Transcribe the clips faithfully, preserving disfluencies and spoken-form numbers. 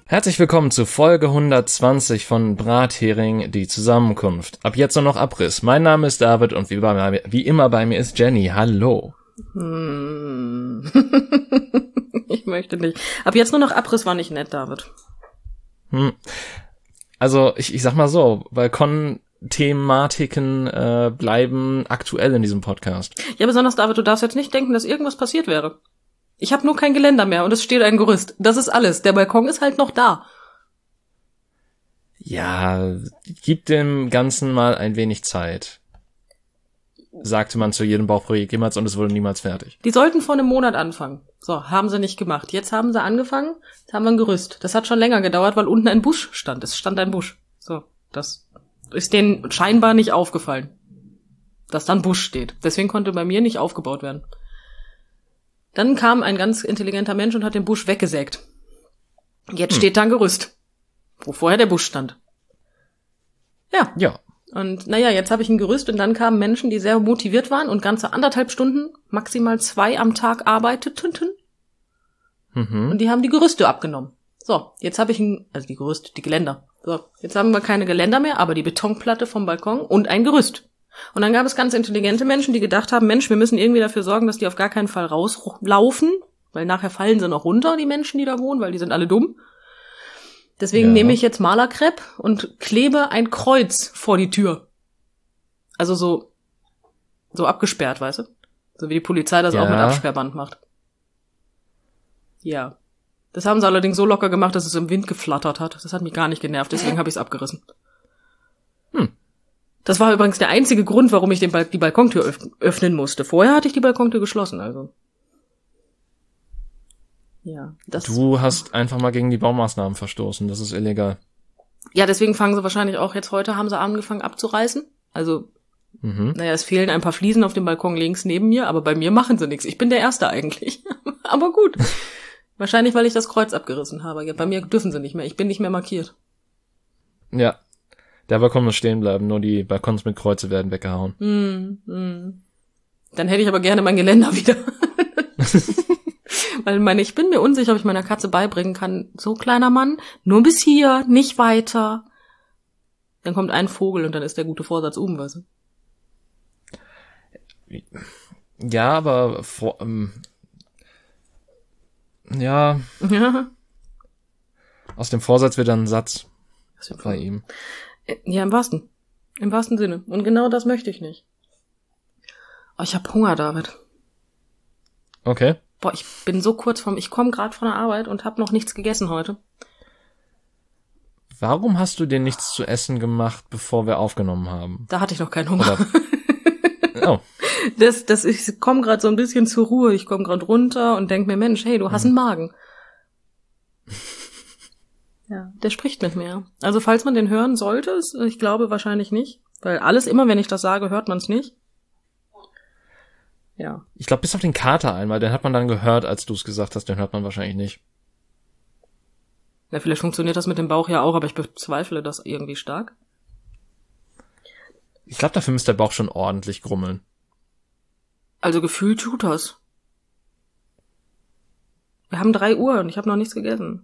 Herzlich willkommen zu Folge hundertzwanzig von Brathering, die Zusammenkunft. Ab jetzt nur noch Abriss. Mein Name ist David und wie, bei, wie immer bei mir ist Jenny. Hallo. Hm. Ich möchte nicht. Ab jetzt nur noch Abriss war nicht nett, David. Hm. Also ich, ich sag mal so, Balkon-Thematiken äh, bleiben aktuell in diesem Podcast. Ja, besonders David, du darfst jetzt nicht denken, dass irgendwas passiert wäre. Ich habe nur kein Geländer mehr und es steht ein Gerüst. Das ist alles. Der Balkon ist halt noch da. Ja, gib dem Ganzen mal ein wenig Zeit, sagte man zu jedem Bauprojekt jemals, und es wurde niemals fertig. Die sollten vor einem Monat anfangen. So, haben sie nicht gemacht. Jetzt haben sie angefangen, jetzt haben wir ein Gerüst. Das hat schon länger gedauert, weil unten ein Busch stand. Es stand ein Busch. So, das ist denen scheinbar nicht aufgefallen, dass da ein Busch steht. Deswegen konnte bei mir nicht aufgebaut werden. Dann kam ein ganz intelligenter Mensch und hat den Busch weggesägt. Jetzt hm. steht da ein Gerüst, wo vorher der Busch stand. Ja. Ja. Und naja, jetzt habe ich ein Gerüst und dann kamen Menschen, die sehr motiviert waren und ganze anderthalb Stunden, maximal zwei am Tag arbeiteten. Mhm. Und die haben die Gerüste abgenommen. So, jetzt habe ich ein, also die Gerüste, die Geländer. So, jetzt haben wir keine Geländer mehr, aber die Betonplatte vom Balkon und ein Gerüst. Und dann gab es ganz intelligente Menschen, die gedacht haben, Mensch, wir müssen irgendwie dafür sorgen, dass die auf gar keinen Fall rauslaufen, weil nachher fallen sie noch runter, die Menschen, die da wohnen, weil die sind alle dumm. Deswegen ja. nehme ich jetzt Malerkrepp und klebe ein Kreuz vor die Tür. Also so so abgesperrt, weißt du? So wie die Polizei das ja. auch mit Absperrband macht. Ja. Das haben sie allerdings so locker gemacht, dass es im Wind geflattert hat. Das hat mich gar nicht genervt, deswegen habe ich es abgerissen. Hm. Das war übrigens der einzige Grund, warum ich den Bal- die Balkontür öff- öffnen musste. Vorher hatte ich die Balkontür geschlossen, also. Ja, das. Du hast einfach mal gegen die Baumaßnahmen verstoßen, das ist illegal. Ja, deswegen fangen sie wahrscheinlich auch jetzt heute, haben sie angefangen abzureißen. Also, mhm. naja, es fehlen ein paar Fliesen auf dem Balkon links neben mir, aber bei mir machen sie nichts. Ich bin der Erste eigentlich. Aber gut. Wahrscheinlich, weil ich das Kreuz abgerissen habe. Ja, bei mir dürfen sie nicht mehr. Ich bin nicht mehr markiert. Ja. Der Balkon muss stehen bleiben, nur die Balkons mit Kreuze werden weggehauen. Mm, mm. Dann hätte ich aber gerne mein Geländer wieder. Weil meine, ich bin mir unsicher, ob ich meiner Katze beibringen kann, so kleiner Mann, nur bis hier, nicht weiter. Dann kommt ein Vogel und dann ist der gute Vorsatz um, weißt du? Ja, aber vor, ähm, ja. ja. Aus dem Vorsatz wird dann ein Satz bei ihm. Ja, im wahrsten. Im wahrsten Sinne. Und genau das möchte ich nicht. Oh, ich hab Hunger, David. Okay. Boah, ich bin so kurz vom... Ich komme gerade von der Arbeit und hab noch nichts gegessen heute. Warum hast du dir nichts zu essen gemacht, bevor wir aufgenommen haben? Da hatte ich noch keinen Hunger. Oder? Oh. Das, das, ich komme gerade so ein bisschen zur Ruhe. Ich komme gerade runter und denk mir, Mensch, hey, du hast einen Magen. Ja, der spricht mit mir. Also falls man den hören sollte, ich glaube wahrscheinlich nicht, weil alles immer, wenn ich das sage, hört man es nicht. Ja. Ich glaube, bis auf den Kater einmal, den hat man dann gehört, als du es gesagt hast, den hört man wahrscheinlich nicht. Ja, vielleicht funktioniert das mit dem Bauch ja auch, aber ich bezweifle das irgendwie stark. Ich glaube, dafür müsste der Bauch schon ordentlich grummeln. Also gefühlt tut das. Wir haben drei Uhr und ich habe noch nichts gegessen.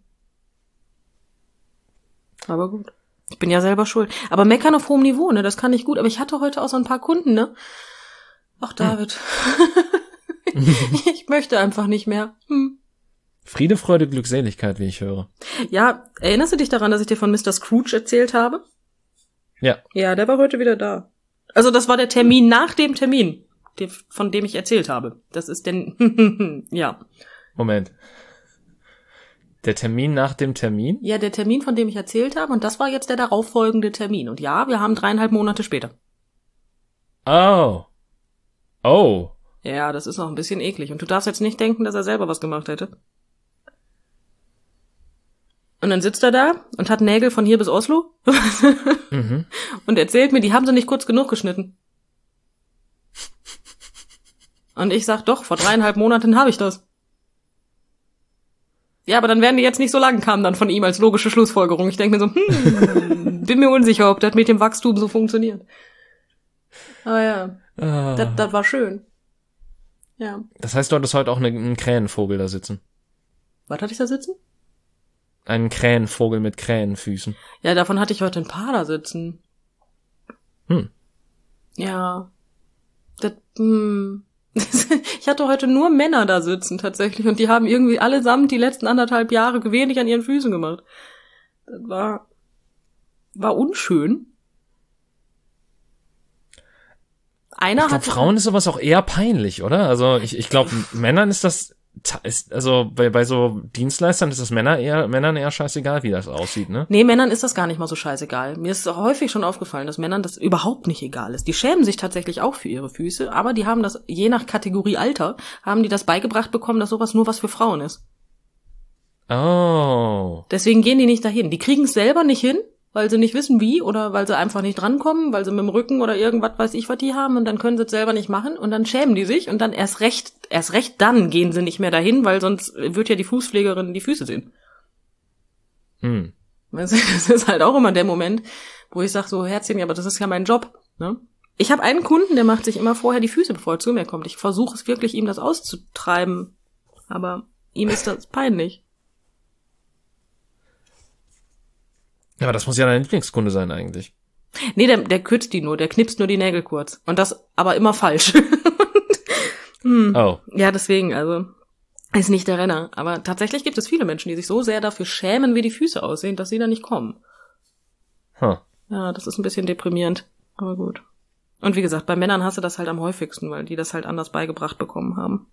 Aber gut. Ich bin ja selber schuld. Aber meckern auf hohem Niveau, ne, das kann ich gut. Aber ich hatte heute auch so ein paar Kunden, ne. Ach, David. Hm. Ich möchte einfach nicht mehr. Hm. Friede, Freude, Glückseligkeit, wie ich höre. Ja, erinnerst du dich daran, dass ich dir von Mister Scrooge erzählt habe? Ja. Ja, der war heute wieder da. Also das war der Termin nach dem Termin, von dem ich erzählt habe. Das ist denn, ja. Moment. Der Termin nach dem Termin? Ja, der Termin, von dem ich erzählt habe, und das war jetzt der darauffolgende Termin. Und ja, wir haben dreieinhalb Monate später. Oh. Oh. Ja, das ist noch ein bisschen eklig. Und du darfst jetzt nicht denken, dass er selber was gemacht hätte. Und dann sitzt er da und hat Nägel von hier bis Oslo. Mhm. Und erzählt mir, die haben sie nicht kurz genug geschnitten. Und ich sag, doch, vor dreieinhalb Monaten habe ich das. Ja, aber dann werden die jetzt nicht so lang, kam dann von ihm als logische Schlussfolgerung. Ich denke mir so, hm, bin mir unsicher, ob das mit dem Wachstum so funktioniert. Aber ja, ah. das, das war schön. Ja. Das heißt, du hattest heute auch eine, einen Krähenvogel da sitzen. Was hatte ich da sitzen? einen Krähenvogel mit Krähenfüßen. Ja, davon hatte ich heute ein paar da sitzen. Hm. Ja. Das, hm. Ich hatte heute nur Männer da sitzen tatsächlich und die haben irgendwie allesamt die letzten anderthalb Jahre wenig an ihren Füßen gemacht. Das war, war unschön. Einer ich glaube, Frauen ist sowas auch eher peinlich, oder? Also ich, ich glaube, Männern ist das, ist, also bei, bei so Dienstleistern ist das Männer eher, Männern eher scheißegal, wie das aussieht, ne? Nee, Männern ist das gar nicht mal so scheißegal. Mir ist häufig schon aufgefallen, dass Männern das überhaupt nicht egal ist. Die schämen sich tatsächlich auch für ihre Füße, aber die haben das, je nach Kategorie Alter, haben die das beigebracht bekommen, dass sowas nur was für Frauen ist. Oh. Deswegen gehen die nicht dahin. Die kriegen es selber nicht hin, weil sie nicht wissen wie oder weil sie einfach nicht drankommen, weil sie mit dem Rücken oder irgendwas weiß ich, was die haben und dann können sie es selber nicht machen und dann schämen die sich und dann erst recht, erst recht dann gehen sie nicht mehr dahin, weil sonst wird ja die Fußpflegerin die Füße sehen. Hm. Das ist halt auch immer der Moment, wo ich sage so, Herzchen, aber das ist ja mein Job. Ne? Ich habe einen Kunden, der macht sich immer vorher die Füße, bevor er zu mir kommt. Ich versuche es wirklich, ihm das auszutreiben, aber ihm ist das peinlich. Ja, aber das muss ja dein Lieblingskunde sein eigentlich. Nee, der, der kürzt die nur, der knipst nur die Nägel kurz. Und das aber immer falsch. hm. Oh. Ja, deswegen, also, ist nicht der Renner. Aber tatsächlich gibt es viele Menschen, die sich so sehr dafür schämen, wie die Füße aussehen, dass sie da nicht kommen. Huh. Ja, das ist ein bisschen deprimierend. Aber gut. Und wie gesagt, bei Männern hast du das halt am häufigsten, weil die das halt anders beigebracht bekommen haben.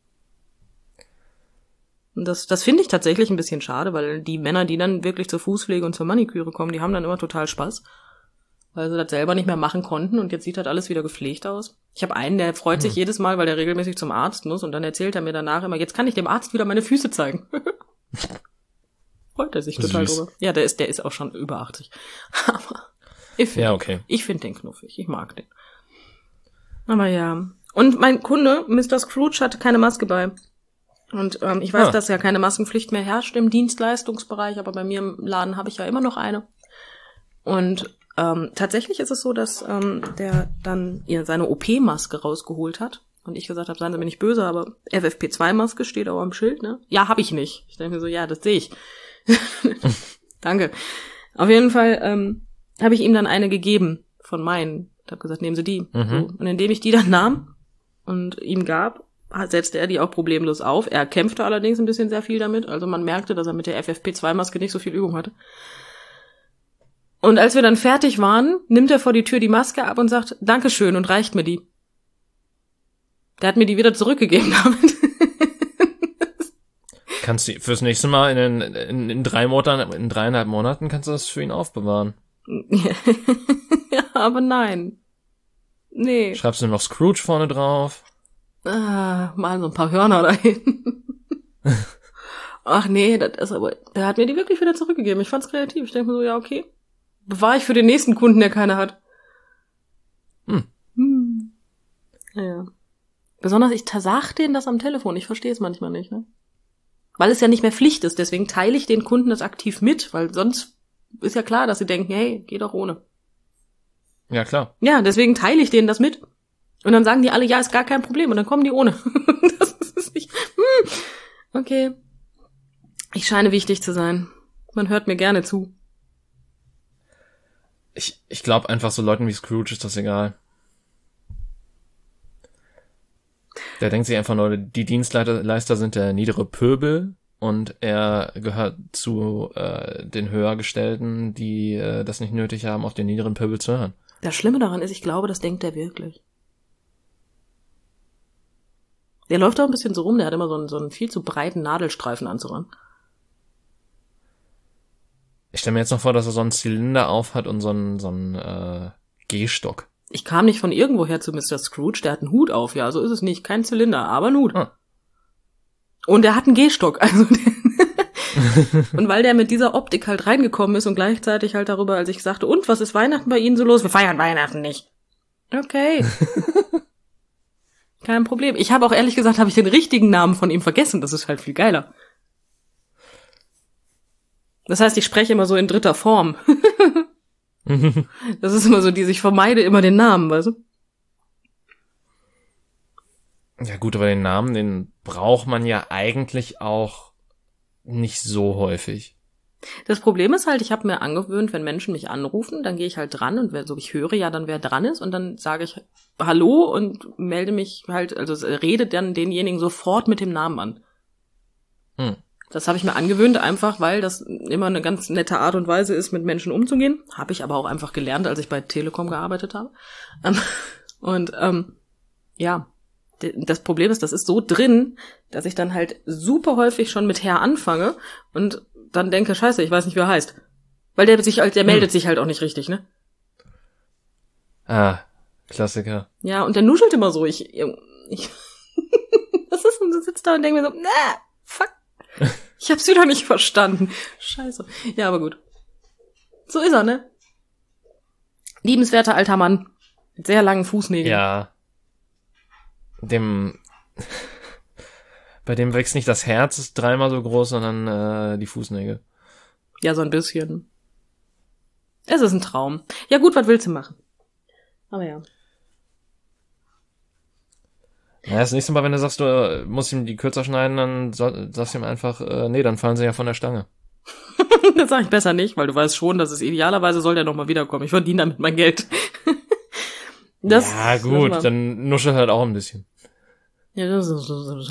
Und das, das finde ich tatsächlich ein bisschen schade, weil die Männer, die dann wirklich zur Fußpflege und zur Maniküre kommen, die haben dann immer total Spaß, weil sie das selber nicht mehr machen konnten und jetzt sieht halt alles wieder gepflegt aus. Ich habe einen, der freut sich hm. jedes Mal, weil der regelmäßig zum Arzt muss und dann erzählt er mir danach immer, jetzt kann ich dem Arzt wieder meine Füße zeigen. Freut er sich total Süß. drüber. Ja, der ist, der ist auch schon über achtzig. Aber ich finde ja, okay. ich finde den knuffig, ich mag den. Aber ja. Und mein Kunde, Mister Scrooge, hatte keine Maske bei. Und ähm, ich weiß, ah. dass ja keine Maskenpflicht mehr herrscht im Dienstleistungsbereich, aber bei mir im Laden habe ich ja immer noch eine. Und ähm, tatsächlich ist es so, dass ähm, der dann ihr seine O P-Maske rausgeholt hat. Und ich gesagt habe, seien Sie mir nicht böse, aber F F P zwei Maske steht auch am Schild, ne? Ja, habe ich nicht. Ich denke mir so, ja, das sehe ich. Danke. Auf jeden Fall ähm, habe ich ihm dann eine gegeben von meinen. Ich habe gesagt, nehmen Sie die. Mhm. So. Und indem ich die dann nahm und ihm gab, setzte er die auch problemlos auf. Er kämpfte allerdings ein bisschen sehr viel damit. Also man merkte, dass er mit der F F P zwei Maske nicht so viel Übung hatte. Und als wir dann fertig waren, nimmt er vor die Tür die Maske ab und sagt, Dankeschön, und reicht mir die. Der hat mir die wieder zurückgegeben damit. Kannst du fürs nächste Mal in, in, in drei Monaten, in dreieinhalb Monaten kannst du das für ihn aufbewahren. Ja, aber nein. Nee. Schreibst du noch Scrooge vorne drauf? Ah, mal so ein paar Hörner dahin. Ach nee, das ist aber, der hat mir die wirklich wieder zurückgegeben. Ich fand's kreativ. Ich denke mir so, ja, okay. Bewahre ich für den nächsten Kunden, der keine hat. Hm. Hm. Ja. Besonders, ich sag denen das am Telefon. Ich verstehe es manchmal nicht, ne? Weil es ja nicht mehr Pflicht ist. Deswegen teile ich den Kunden das aktiv mit, weil sonst ist ja klar, dass sie denken, hey, geh doch ohne. Ja, klar. Ja, deswegen teile ich denen das mit. Und dann sagen die alle, ja, ist gar kein Problem. Und dann kommen die ohne. Das ist nicht... Hm. Okay. Ich scheine wichtig zu sein. Man hört mir gerne zu. Ich, ich glaube einfach, so Leuten wie Scrooge ist das egal. Der denkt sich einfach nur, die Dienstleister sind der niedere Pöbel und er gehört zu äh, den Höhergestellten, die äh, das nicht nötig haben, auf den niederen Pöbel zu hören. Das Schlimme daran ist, ich glaube, das denkt er wirklich. Der läuft auch ein bisschen so rum, der hat immer so einen, so einen viel zu breiten Nadelstreifen anzuran. Ich stelle mir jetzt noch vor, dass er so einen Zylinder auf hat und so einen, so einen äh, Gehstock. Ich kam nicht von irgendwoher zu Mister Scrooge, der hat einen Hut auf, ja, so ist es nicht, kein Zylinder, aber ein Hut. Ah. Und er hat einen Gehstock, also und weil der mit dieser Optik halt reingekommen ist und gleichzeitig halt darüber, als ich sagte, und, was ist Weihnachten bei Ihnen so los? Wir feiern Weihnachten nicht. Okay. Kein Problem. Ich habe auch ehrlich gesagt, habe ich den richtigen Namen von ihm vergessen, das ist halt viel geiler. Das heißt, ich spreche immer so in dritter Form. Das ist immer so, die ich vermeide immer den Namen, weißt du? Ja gut, aber den Namen, den braucht man ja eigentlich auch nicht so häufig. Das Problem ist halt, ich habe mir angewöhnt, wenn Menschen mich anrufen, dann gehe ich halt dran und wer, so ich höre ja dann, wer dran ist und dann sage ich Hallo und melde mich halt, also rede dann denjenigen sofort mit dem Namen an. Hm. Das habe ich mir angewöhnt, einfach weil das immer eine ganz nette Art und Weise ist, mit Menschen umzugehen. Habe ich aber auch einfach gelernt, als ich bei Telekom gearbeitet habe. Und ähm, ja, das Problem ist, das ist so drin, dass ich dann halt super häufig schon mit Herr anfange und dann denke, scheiße, ich weiß nicht, wie er heißt. Weil der sich halt, der meldet hm. sich halt auch nicht richtig, ne? Ah, Klassiker. Ja, und der nuschelt immer so. Ich, ich das ist, und du sitzt da und denkst mir so, na, fuck. Ich hab's wieder nicht verstanden. Scheiße. Ja, aber gut. So ist er, ne? Liebenswerter alter Mann. Mit sehr langen Fußnägeln. Ja. Dem, bei dem wächst nicht das Herz, ist dreimal so groß, sondern äh, die Fußnägel. Ja, so ein bisschen. Es ist ein Traum. Ja gut, was willst du machen? Aber ja. Ja, das nächste Mal, wenn du sagst, du musst ihm die kürzer schneiden, dann so, sagst du ihm einfach, äh, nee, dann fallen sie ja von der Stange. Das sag ich besser nicht, weil du weißt schon, dass es idealerweise soll der nochmal wiederkommen. Ich verdiene damit mein Geld. Das, ja gut, das dann nuschel halt auch ein bisschen. Ja, das ist,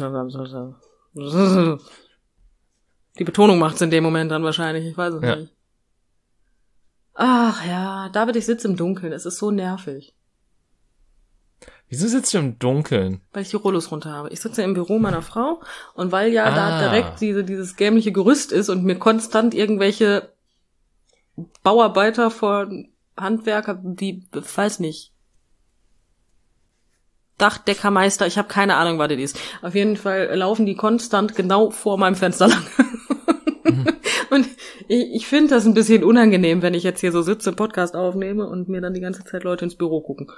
die Betonung macht's in dem Moment dann wahrscheinlich, ich weiß es ja. nicht. Ach ja, David, ich sitze im Dunkeln, es ist so nervig. Wieso sitzt du im Dunkeln? Weil ich die Rollos runter habe. Ich sitze im Büro meiner Frau und weil ja ah. da direkt diese, dieses dämliche Gerüst ist und mir konstant irgendwelche Bauarbeiter von Handwerker, wie, weiß nicht, Dachdeckermeister, ich habe keine Ahnung, was das ist. Auf jeden Fall laufen die konstant genau vor meinem Fenster lang. Mhm. Und ich, ich finde das ein bisschen unangenehm, wenn ich jetzt hier so sitze, Podcast aufnehme und mir dann die ganze Zeit Leute ins Büro gucken.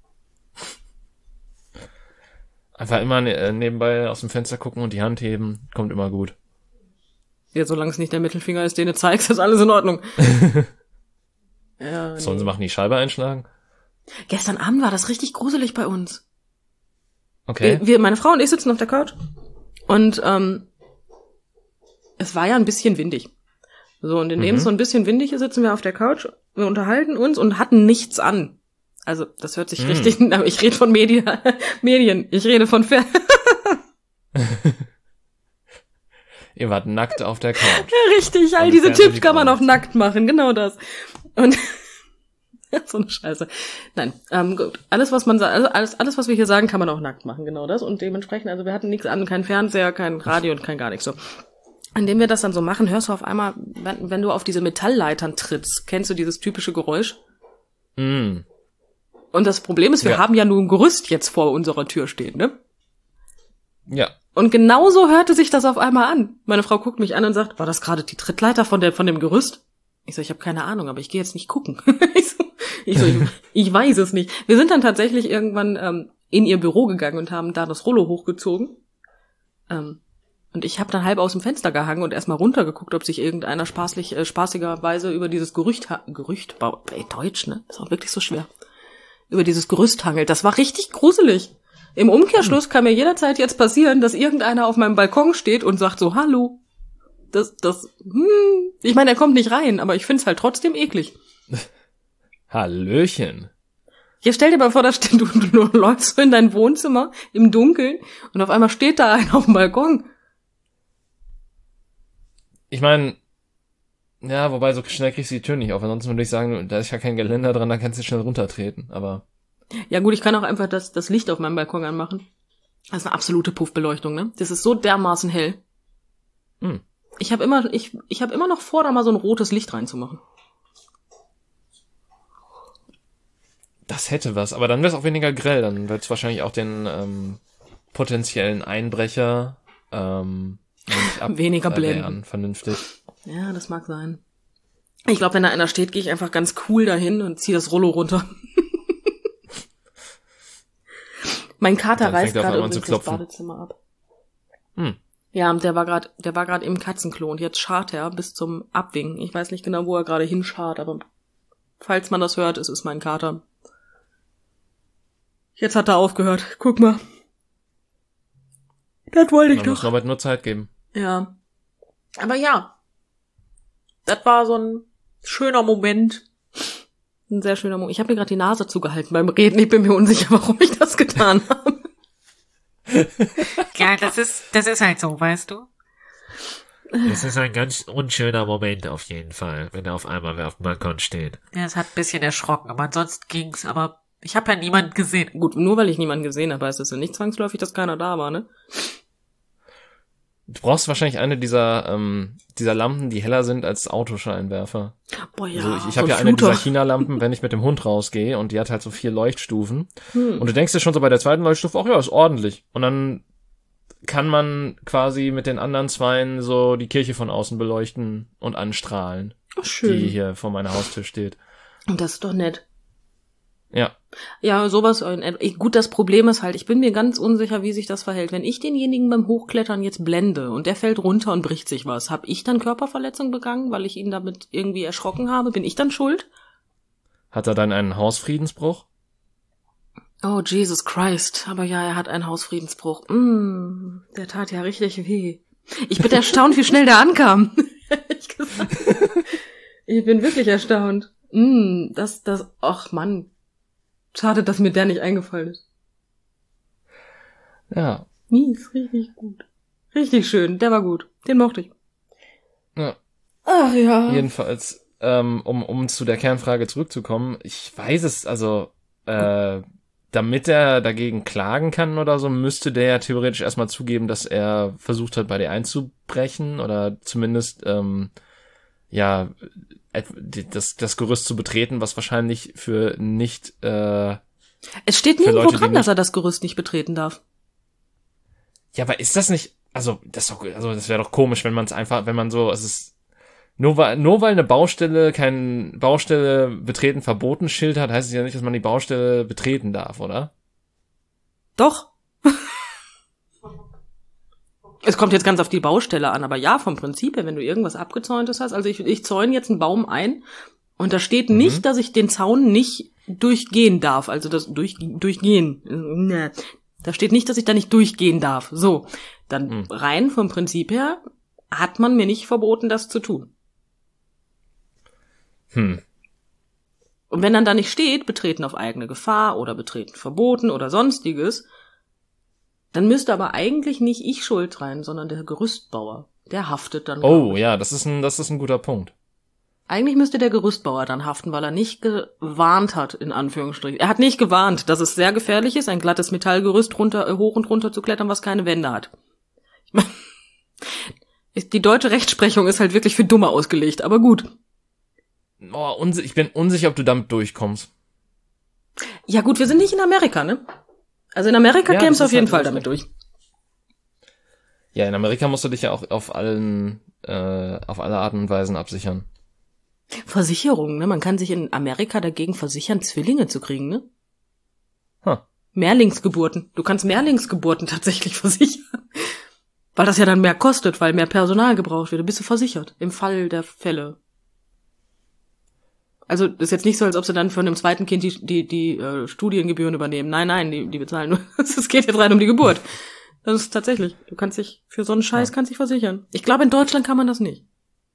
Einfach immer ne- nebenbei aus dem Fenster gucken und die Hand heben, kommt immer gut. Ja, solange es nicht der Mittelfinger ist, den du zeigst, ist alles in Ordnung. Ja, nee. Sollen sie machen, die Scheibe einschlagen? Gestern Abend war das richtig gruselig bei uns. Okay. Wir, wir, meine Frau und ich sitzen auf der Couch und ähm, es war ja ein bisschen windig. So, und indem mhm. es so ein bisschen windig ist, sitzen wir auf der Couch, wir unterhalten uns und hatten nichts an. Also, das hört sich mhm. richtig, aber ich rede von Media, Medien, ich rede von Fer- Ihr wart nackt auf der Couch. Ja, richtig, all diese Tipps kann man auch nackt machen, genau das. Und so eine Scheiße. Nein, ähm, gut. Alles, was man sagt, also alles, alles, was wir hier sagen, kann man auch nackt machen, genau das. Und dementsprechend, also wir hatten nichts an, kein Fernseher, kein Radio und kein gar nichts so. Indem wir das dann so machen, hörst du auf einmal, wenn, wenn du auf diese Metallleitern trittst, kennst du dieses typische Geräusch? Mm. Und das Problem ist, wir ja. haben ja nur ein Gerüst jetzt vor unserer Tür stehen, ne? Ja. Und genauso hörte sich das auf einmal an. Meine Frau guckt mich an und sagt, war das gerade die Trittleiter von der, von dem Gerüst? Ich so, ich habe keine Ahnung, aber ich gehe jetzt nicht gucken. ich so, ich, so ich, ich weiß es nicht. Wir sind dann tatsächlich irgendwann ähm, in ihr Büro gegangen und haben da das Rollo hochgezogen. Ähm, und ich habe dann halb aus dem Fenster gehangen und erstmal runtergeguckt, ob sich irgendeiner spaßlich, äh, spaßigerweise über dieses Gerücht, ha- Gerücht, ey, Deutsch, ne? Ist auch wirklich so schwer. Über dieses Gerüst hangelt. Das war richtig gruselig. Im Umkehrschluss hm. kann mir jederzeit jetzt passieren, dass irgendeiner auf meinem Balkon steht und sagt so, hallo. Das, das, hm, ich meine, er kommt nicht rein, aber ich find's halt trotzdem eklig. Hallöchen. Ja, stell dir mal vor, da steht, du, du läufst so in dein Wohnzimmer im Dunkeln und auf einmal steht da einer auf dem Balkon. Ich meine, ja, wobei so schnell kriegst du die Tür nicht auf. Ansonsten würde ich sagen, da ist ja kein Geländer dran, da kannst du schnell runtertreten, aber... Ja gut, ich kann auch einfach das, das Licht auf meinem Balkon anmachen. Das ist eine absolute Puffbeleuchtung, ne? Das ist so dermaßen hell. Hm. Ich habe immer, ich, ich habe immer noch vor, da mal so ein rotes Licht reinzumachen. Das hätte was, aber dann wäre es auch weniger grell. Dann wird es wahrscheinlich auch den ähm, potenziellen Einbrecher ähm, nicht ab- weniger blenden. Vernünftig. Ja, das mag sein. Ich glaube, wenn da einer steht, gehe ich einfach ganz cool dahin und ziehe das Rollo runter. Mein Kater reißt gerade übrigens das Badezimmer ab. Hm. Ja, der war gerade, der war gerade im Katzenklo und jetzt scharrt er bis zum Abwinken. Ich weiß nicht genau, wo er gerade hinscharrt, aber falls man das hört, es ist mein Kater. Jetzt hat er aufgehört. Guck mal. Das wollte ich doch. Man muss Norbert nur Zeit geben. Ja. Aber ja. das war so ein schöner Moment. Ein sehr schöner Moment. Ich habe mir gerade die Nase zugehalten beim Reden. Ich bin mir unsicher, warum ich das getan habe. Ja, das ist, das ist halt so, weißt du? Das ist ein ganz unschöner Moment auf jeden Fall, wenn er auf einmal auf dem Balkon steht. Ja, es hat ein bisschen erschrocken, aber ansonsten ging's, aber ich habe ja niemanden gesehen. Gut, nur weil ich niemanden gesehen habe, heißt es ja nicht zwangsläufig, dass keiner da war, ne? Du brauchst wahrscheinlich eine dieser ähm, dieser Lampen, die heller sind als Autoscheinwerfer. Boah, ja. Also ich ich so habe ja ein eine dieser Fluter. China-Lampen, wenn ich mit dem Hund rausgehe, und die hat halt so vier Leuchtstufen. Hm. Und du denkst dir schon so bei der zweiten Leuchtstufe, ach ja, ist ordentlich. Und dann kann man quasi mit den anderen zweien so die Kirche von außen beleuchten und anstrahlen, Ach, schön. die hier vor meiner Haustür steht. Und das ist doch nett. Ja. Ja, sowas. Gut, das Problem ist halt, ich bin mir ganz unsicher, wie sich das verhält. Wenn ich denjenigen beim Hochklettern jetzt blende und der fällt runter und bricht sich was, habe ich dann Körperverletzung begangen, weil ich ihn damit irgendwie erschrocken habe? Bin ich dann schuld? Hat er dann einen Hausfriedensbruch? Oh, Jesus Christ. Aber ja, er hat einen Hausfriedensbruch. Mm, der tat ja richtig weh. Ich bin erstaunt, wie schnell der ankam. Ehrlich gesagt. Ich bin wirklich erstaunt. Mm, das, das, ach Mann. Schade, dass mir der nicht eingefallen ist. Ja. Mies, richtig gut. Richtig schön, der war gut. Den mochte ich. Ja. Ach ja. Jedenfalls, ähm, um um zu der Kernfrage zurückzukommen, ich weiß es, also, äh, damit er dagegen klagen kann oder so, müsste der ja theoretisch erstmal zugeben, dass er versucht hat, bei dir einzubrechen oder zumindest, ähm, ja, das, das Gerüst zu betreten, was wahrscheinlich für nicht, äh, Es steht für nirgendwo Leute, die dran, dass nicht- er das Gerüst nicht betreten darf. ja, aber ist das nicht, also, das ist doch, also, das wäre doch komisch, wenn man es einfach, wenn man so, es ist, nur weil, nur weil eine Baustelle kein Baustelle betreten verboten Schild hat, heißt es ja nicht, dass man die Baustelle betreten darf, oder? Doch. Es kommt jetzt ganz auf die Baustelle an, aber ja, vom Prinzip her, wenn du irgendwas Abgezäuntes hast, also ich, ich zäune jetzt einen Baum ein und da steht Mhm. nicht, dass ich den Zaun nicht durchgehen darf, also das durch, durchgehen. Ne. Da steht nicht, dass ich da nicht durchgehen darf. So, dann Mhm. rein vom Prinzip her hat man mir nicht verboten, das zu tun. Hm. Und wenn dann da nicht steht, betreten auf eigene Gefahr oder betreten verboten oder sonstiges, dann müsste aber eigentlich nicht ich schuld rein, sondern der Gerüstbauer. Der haftet dann. glaub Oh, ich. ja, das ist ein, das ist ein guter Punkt. Eigentlich müsste der Gerüstbauer dann haften, weil er nicht gewarnt hat, in Anführungsstrichen. Er hat nicht gewarnt, dass es sehr gefährlich ist, ein glattes Metallgerüst runter, äh, hoch und runter zu klettern, was keine Wände hat. Ich mein, ist- die deutsche Rechtsprechung ist halt wirklich für Dumme ausgelegt, aber gut. Oh, unsi- ich bin unsicher, ob du damit durchkommst. Ja gut, wir sind nicht in Amerika, ne? Also in Amerika Ja, käm's das auf ist jeden halt Fall das damit durch. Ja, in Amerika musst du dich ja auch auf allen, äh, auf alle Arten und Weisen absichern. Versicherung, ne? Man kann sich in Amerika dagegen versichern, Zwillinge zu kriegen, ne? Huh. Mehrlingsgeburten. Du kannst Mehrlingsgeburten tatsächlich versichern. Weil das ja dann mehr kostet, weil mehr Personal gebraucht wird. Du bist du versichert. Im Fall der Fälle. Also, das ist jetzt nicht so, als ob sie dann für einem zweiten Kind die, die, die äh, Studiengebühren übernehmen. Nein, nein, die, die bezahlen nur. Es geht jetzt rein um die Geburt. Das ist tatsächlich. Du kannst dich, für so einen Scheiß Ja. kannst dich versichern. Ich glaube, in Deutschland kann man das nicht.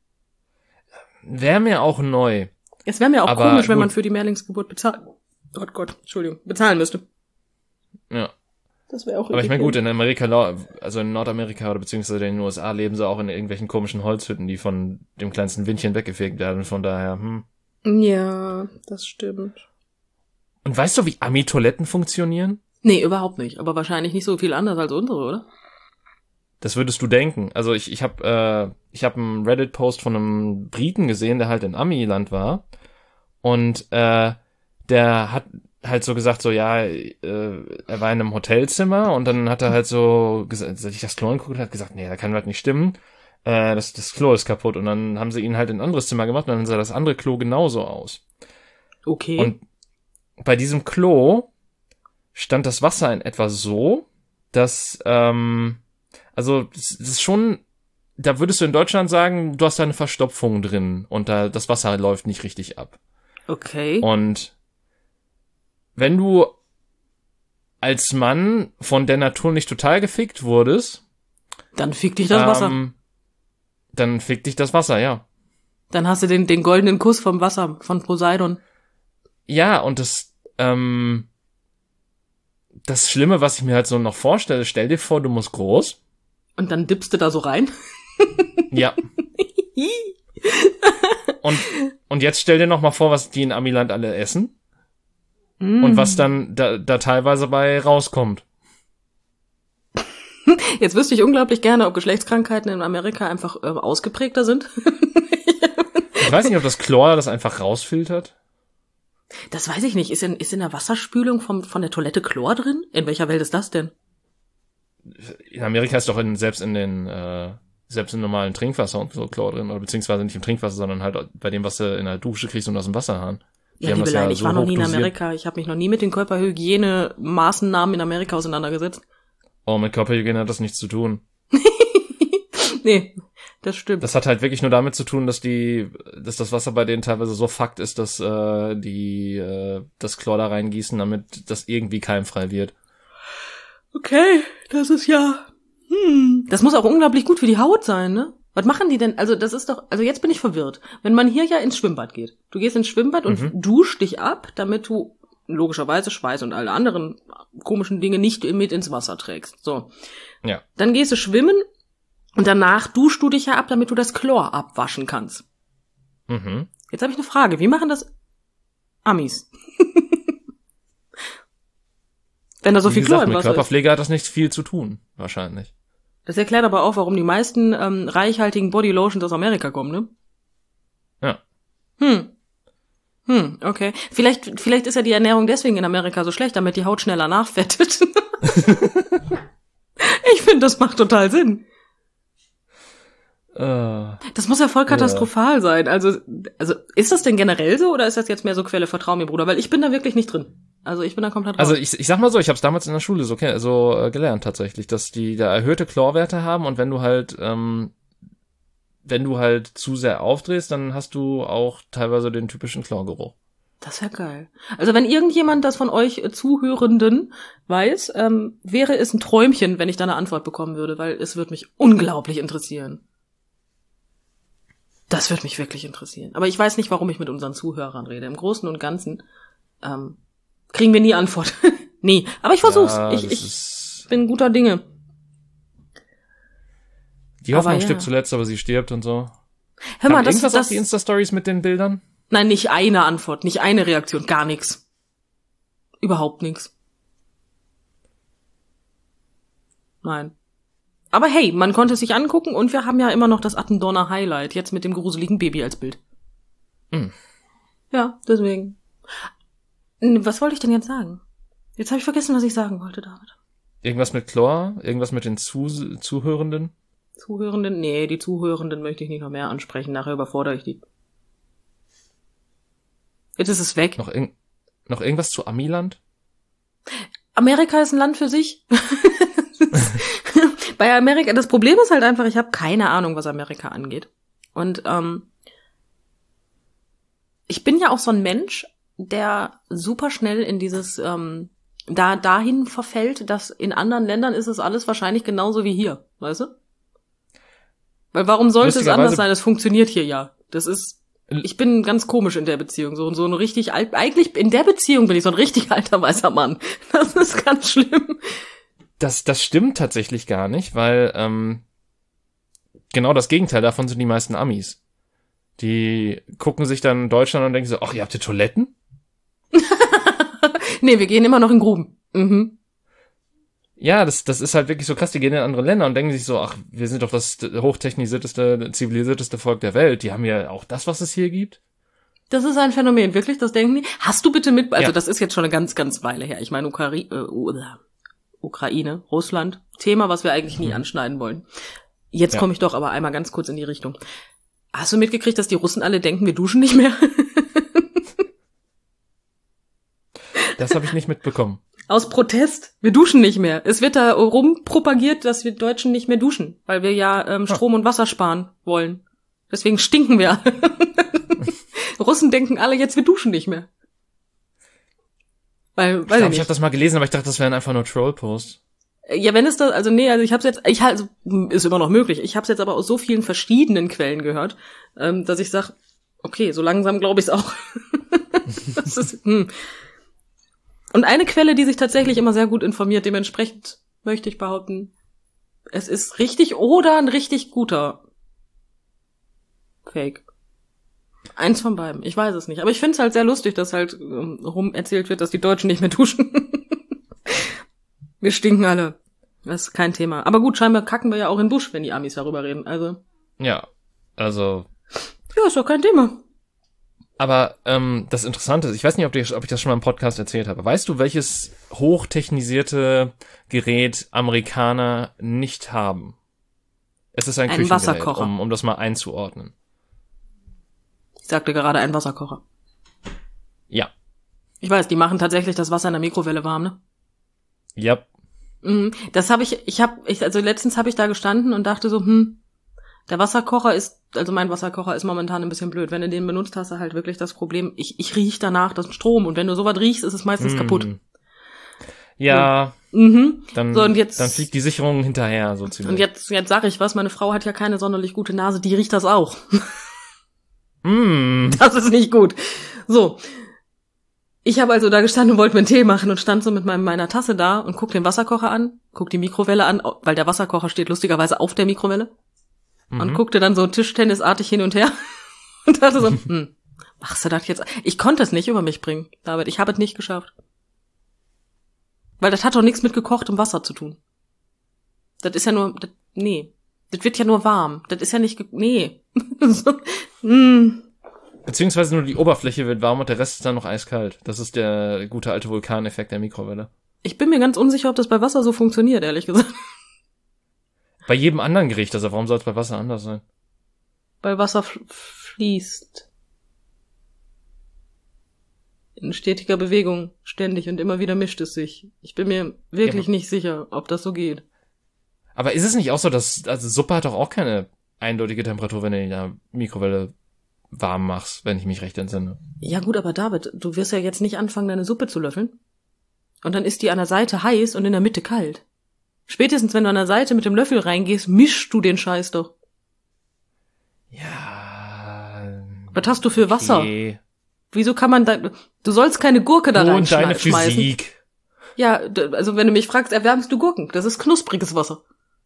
Wäre mir auch neu. Es wäre mir auch Aber komisch, wenn gut. man für die Mehrlingsgeburt bezahlen. Gott, Gott, Entschuldigung, bezahlen müsste. Ja. Das wäre auch Aber ich meine, richtig gut, in Amerika, lau- also in Nordamerika oder beziehungsweise in den U S A leben sie auch in irgendwelchen komischen Holzhütten, die von dem kleinsten Windchen weggefegt werden. Von daher, hm. Ja, das stimmt. Und weißt du, wie Ami-Toiletten funktionieren? Nee, überhaupt nicht. Aber wahrscheinlich nicht so viel anders als unsere, oder? Das würdest du denken. Also ich, ich habe äh, ich hab einen Reddit-Post von einem Briten gesehen, der halt in Ami-Land war. Und äh, der hat halt so gesagt, so ja, äh, er war in einem Hotelzimmer und dann hat er halt so gesagt, sich das Klo angeguckt und hat gesagt, nee, da kann was nicht stimmen. Äh, das, das Klo ist kaputt. Und dann haben sie ihn halt in ein anderes Zimmer gemacht und dann sah das andere Klo genauso aus. Okay. Und bei diesem Klo stand das Wasser in etwa so, dass, ähm, also das, das ist schon, da würdest du in Deutschland sagen, du hast da eine Verstopfung drin und da das Wasser läuft nicht richtig ab. okay. Und wenn du als Mann von der Natur nicht total gefickt wurdest, Dann fick dich das Wasser. ähm, dann fickt dich das Wasser, ja. Dann hast du den, den goldenen Kuss vom Wasser, von Poseidon. Ja, und das, ähm, das Schlimme, was ich mir halt so noch vorstelle, stell dir vor, du musst groß. Und dann dippst du da so rein. Ja. und, und jetzt stell dir noch mal vor, was die in Amiland alle essen. Mm. Und was dann da, da teilweise bei rauskommt. Jetzt wüsste ich unglaublich gerne, ob Geschlechtskrankheiten in Amerika einfach äh, ausgeprägter sind. Ich weiß nicht, ob das Chlor das einfach rausfiltert. Das weiß ich nicht. Ist in, ist in der Wasserspülung vom, von der Toilette Chlor drin? In welcher Welt ist das denn? In Amerika ist doch in, selbst in den äh, selbst im normalen Trinkwasser und so Chlor drin, oder beziehungsweise nicht im Trinkwasser, sondern halt bei dem, was du in der Dusche kriegst und aus dem Wasserhahn. Die ja, liebe Leute, ja ich so war noch nie in dosiert. Amerika. Ich habe mich noch nie mit den Körperhygiene-Maßnahmen in Amerika auseinandergesetzt. Oh, mit Körperhygiene hat das nichts zu tun. Nee, das stimmt. Das hat halt wirklich nur damit zu tun, dass die, dass das Wasser bei denen teilweise so fuckt ist, dass äh, die äh, das Chlor da reingießen, damit das irgendwie keimfrei wird. Okay, das ist ja... Hm. Das muss auch unglaublich gut für die Haut sein, ne? Was machen die denn? Also das ist doch... Also jetzt bin ich verwirrt. Wenn man hier ja ins Schwimmbad geht. Du gehst ins Schwimmbad und mhm. duschst dich ab, damit du logischerweise Schweiß und alle anderen komischen Dinge nicht mit ins Wasser trägst. So. Ja. Dann gehst du schwimmen und danach duschst du dich ja ab, damit du das Chlor abwaschen kannst. Mhm. Jetzt habe ich eine Frage. Wie machen das Amis? Wenn da so Wie viel gesagt, Chlor im mit Wasser Körperpflege ist. hat das nicht viel zu tun, wahrscheinlich. Das erklärt aber auch, warum die meisten ähm, reichhaltigen Bodylotions aus Amerika kommen, ne? Ja. Hm. Hm, okay. Vielleicht, vielleicht ist ja die Ernährung deswegen in Amerika so schlecht, damit die Haut schneller nachfettet. Ich finde, das macht total Sinn. Uh, das muss ja voll katastrophal yeah. sein. Also, also ist das denn generell so oder ist das jetzt mehr so Quelle, vertrau mir, Bruder? Weil ich bin da wirklich nicht drin. Also ich bin da komplett raus. Also ich, ich sag mal so, ich habe es damals in der Schule so, so äh, gelernt tatsächlich, dass die da erhöhte Chlorwerte haben und wenn du halt ähm, wenn du halt zu sehr aufdrehst, dann hast du auch teilweise den typischen Chlorgeruch. Das ist ja geil. Also wenn irgendjemand das von euch äh, Zuhörenden weiß, ähm, wäre es ein Träumchen, wenn ich da eine Antwort bekommen würde, weil es würde mich unglaublich interessieren. Das würde mich wirklich interessieren. Aber ich weiß nicht, warum ich mit unseren Zuhörern rede. Im Großen und Ganzen ähm, kriegen wir nie Antwort. Nee, aber ich versuch's. Ja, ich ich bin guter Dinge. Die Hoffnung aber ja. stirbt zuletzt, aber sie stirbt und so. Hör mal, Kam das irgendwas das auf die Insta-Stories mit den Bildern? Nein, nicht eine Antwort, nicht eine Reaktion, gar nichts. Überhaupt nichts. Nein. Aber hey, man konnte es sich angucken und wir haben ja immer noch das Attendorner Highlight, jetzt mit dem gruseligen Baby als Bild. Mhm. Ja, deswegen. Was wollte ich denn jetzt sagen? Jetzt habe ich vergessen, was ich sagen wollte, David. Irgendwas mit Chlor? Irgendwas mit den Zu- Zuhörenden? Zuhörenden? Nee, die Zuhörenden möchte ich nicht noch mehr ansprechen, nachher überfordere ich die. Jetzt ist es weg. Noch, irg- noch irgendwas zu Amiland? Amerika ist ein Land für sich. Bei Amerika, das Problem ist halt einfach, ich habe keine Ahnung, was Amerika angeht. Und ähm, ich bin ja auch so ein Mensch, der super schnell in dieses ähm, da dahin verfällt, dass in anderen Ländern ist es alles wahrscheinlich genauso wie hier, weißt du? Weil warum sollte es anders sein? Es funktioniert hier ja. Das ist, ich bin ganz komisch in der Beziehung, so so ein richtig alt, eigentlich in der Beziehung bin ich so ein richtig alter weißer Mann. Das ist ganz schlimm. Das, das stimmt tatsächlich gar nicht, weil ähm, genau das Gegenteil davon sind die meisten Amis. Die gucken sich dann Deutschland und denken so, ach, ihr habt hier Toiletten? Nee, wir gehen immer noch in Gruben. Mhm. Ja, das, das ist halt wirklich so krass. Die gehen in andere Länder und denken sich so, ach, wir sind doch das hochtechnisierteste, zivilisierteste Volk der Welt. Die haben ja auch das, was es hier gibt. Das ist ein Phänomen, wirklich, das denken die. Hast du bitte mit, also ja. Das ist jetzt schon eine ganz, ganz Weile her. Ich meine, Ukari- äh, Ukraine, Russland, Thema, was wir eigentlich nie mhm. anschneiden wollen. Jetzt ja. komme ich doch aber einmal ganz kurz in die Richtung. Hast du mitgekriegt, dass die Russen alle denken, wir duschen nicht mehr? Das habe ich nicht mitbekommen. Aus Protest. Wir duschen nicht mehr. Es wird da rumpropagiert, dass wir Deutschen nicht mehr duschen, weil wir ja ähm, Strom und Wasser sparen wollen. Deswegen stinken wir. Russen denken alle jetzt, wir duschen nicht mehr. Weil, Weil, ich glaube, ich habe das mal gelesen, aber ich dachte, das wären einfach nur Troll-Posts. Ja, wenn es da, also nee, also ich habe jetzt, ich halt, ist immer noch möglich. Ich habe es jetzt aber aus so vielen verschiedenen Quellen gehört, ähm, dass ich sag, okay, so langsam glaube ich es auch. Das ist, hm. Und eine Quelle, die sich tatsächlich immer sehr gut informiert, dementsprechend möchte ich behaupten, es ist richtig oder ein richtig guter Fake. Eins von beiden. Ich weiß es nicht. Aber ich finde es halt sehr lustig, dass halt ähm, rum erzählt wird, dass die Deutschen nicht mehr duschen. Wir stinken alle. Das ist kein Thema. Aber gut, scheinbar kacken wir ja auch in den Busch, wenn die Amis darüber reden. Also. Ja, also. Ja, ist doch kein Thema. Aber ähm, das Interessante ist, ich weiß nicht, ob, die, ob ich das schon mal im Podcast erzählt habe. Weißt du, welches hochtechnisierte Gerät Amerikaner nicht haben? Es ist ein, ein Küchengerät, Wasserkocher. Um, um das mal einzuordnen. Ich sagte gerade ein Wasserkocher. Ja. Ich weiß, die machen tatsächlich das Wasser in der Mikrowelle warm, ne? Ja. Das habe ich, ich habe, ich, also letztens habe ich da gestanden und dachte so, hm, der Wasserkocher ist, also mein Wasserkocher ist momentan ein bisschen blöd. Wenn du den benutzt, hast du halt wirklich das Problem, ich, ich riech danach das Strom und wenn du sowas riechst, ist es meistens mm. kaputt. Ja, mhm. dann, so, und jetzt, dann fliegt die Sicherung hinterher, so ziemlich. Und jetzt, jetzt sag ich was, meine Frau hat ja keine sonderlich gute Nase, die riecht das auch. Mm. Das ist nicht gut. So. Ich habe also da gestanden und wollte mir einen Tee machen und stand so mit meinem, meiner Tasse da und guck den Wasserkocher an, guck die Mikrowelle an, weil der Wasserkocher steht lustigerweise auf der Mikrowelle. Mhm. Und guckte dann so tischtennisartig hin und her und dachte so, hm, machst du das jetzt? Ich konnte es nicht über mich bringen, David. Ich habe es nicht geschafft. Weil das hat doch nichts mit gekochtem Wasser zu tun. Das ist ja nur, das, nee. Das wird ja nur warm. Das ist ja nicht, ge- nee. so, mm. Beziehungsweise nur die Oberfläche wird warm und der Rest ist dann noch eiskalt. Das ist der gute alte Vulkaneffekt der Mikrowelle. Ich bin mir ganz unsicher, ob das bei Wasser so funktioniert, ehrlich gesagt. Bei jedem anderen Gericht, also warum soll es bei Wasser anders sein? Weil Wasser f- fließt. In stetiger Bewegung, ständig und immer wieder mischt es sich. Ich bin mir wirklich ja, nicht sicher, ob das so geht. Aber ist es nicht auch so, dass, also Suppe hat doch auch keine eindeutige Temperatur, wenn du in der Mikrowelle warm machst, wenn ich mich recht entsinne. Ja gut, aber David, du wirst ja jetzt nicht anfangen, deine Suppe zu löffeln. Und dann ist die an der Seite heiß und in der Mitte kalt. Spätestens, wenn du an der Seite mit dem Löffel reingehst, mischst du den Scheiß doch. Ja. Was hast du für Wasser? Okay. Wieso kann man da, du sollst keine Gurke da reinschmeißen. Und deine schmeißen. Physik. Ja, also wenn du mich fragst, erwärmst du Gurken. Das ist knuspriges Wasser.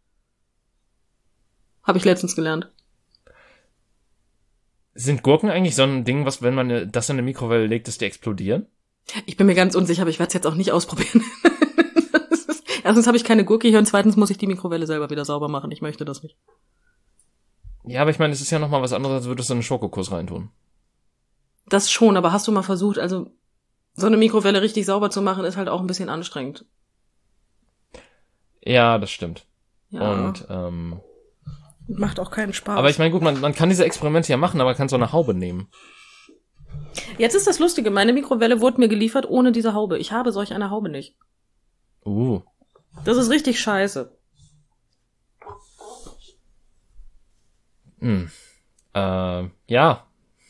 Habe ich letztens gelernt. Sind Gurken eigentlich so ein Ding, was, wenn man das in eine Mikrowelle legt, dass die explodieren? Ich bin mir ganz unsicher, aber ich werde es jetzt auch nicht ausprobieren. ist, erstens habe ich keine Gurke hier und zweitens muss ich die Mikrowelle selber wieder sauber machen. Ich möchte das nicht. Ja, aber ich meine, es ist ja nochmal was anderes, als würdest du einen Schokokuss reintun. Das schon, aber hast du mal versucht, also so eine Mikrowelle richtig sauber zu machen, ist halt auch ein bisschen anstrengend. Ja, das stimmt. Ja. Und, ähm... macht auch keinen Spaß. Aber ich meine, gut, man, man kann diese Experimente ja machen, aber man kann so eine Haube nehmen. Jetzt ist das Lustige, meine Mikrowelle wurde mir geliefert ohne diese Haube. Ich habe solch eine Haube nicht. Uh. Das ist richtig scheiße. Hm. Äh, ja.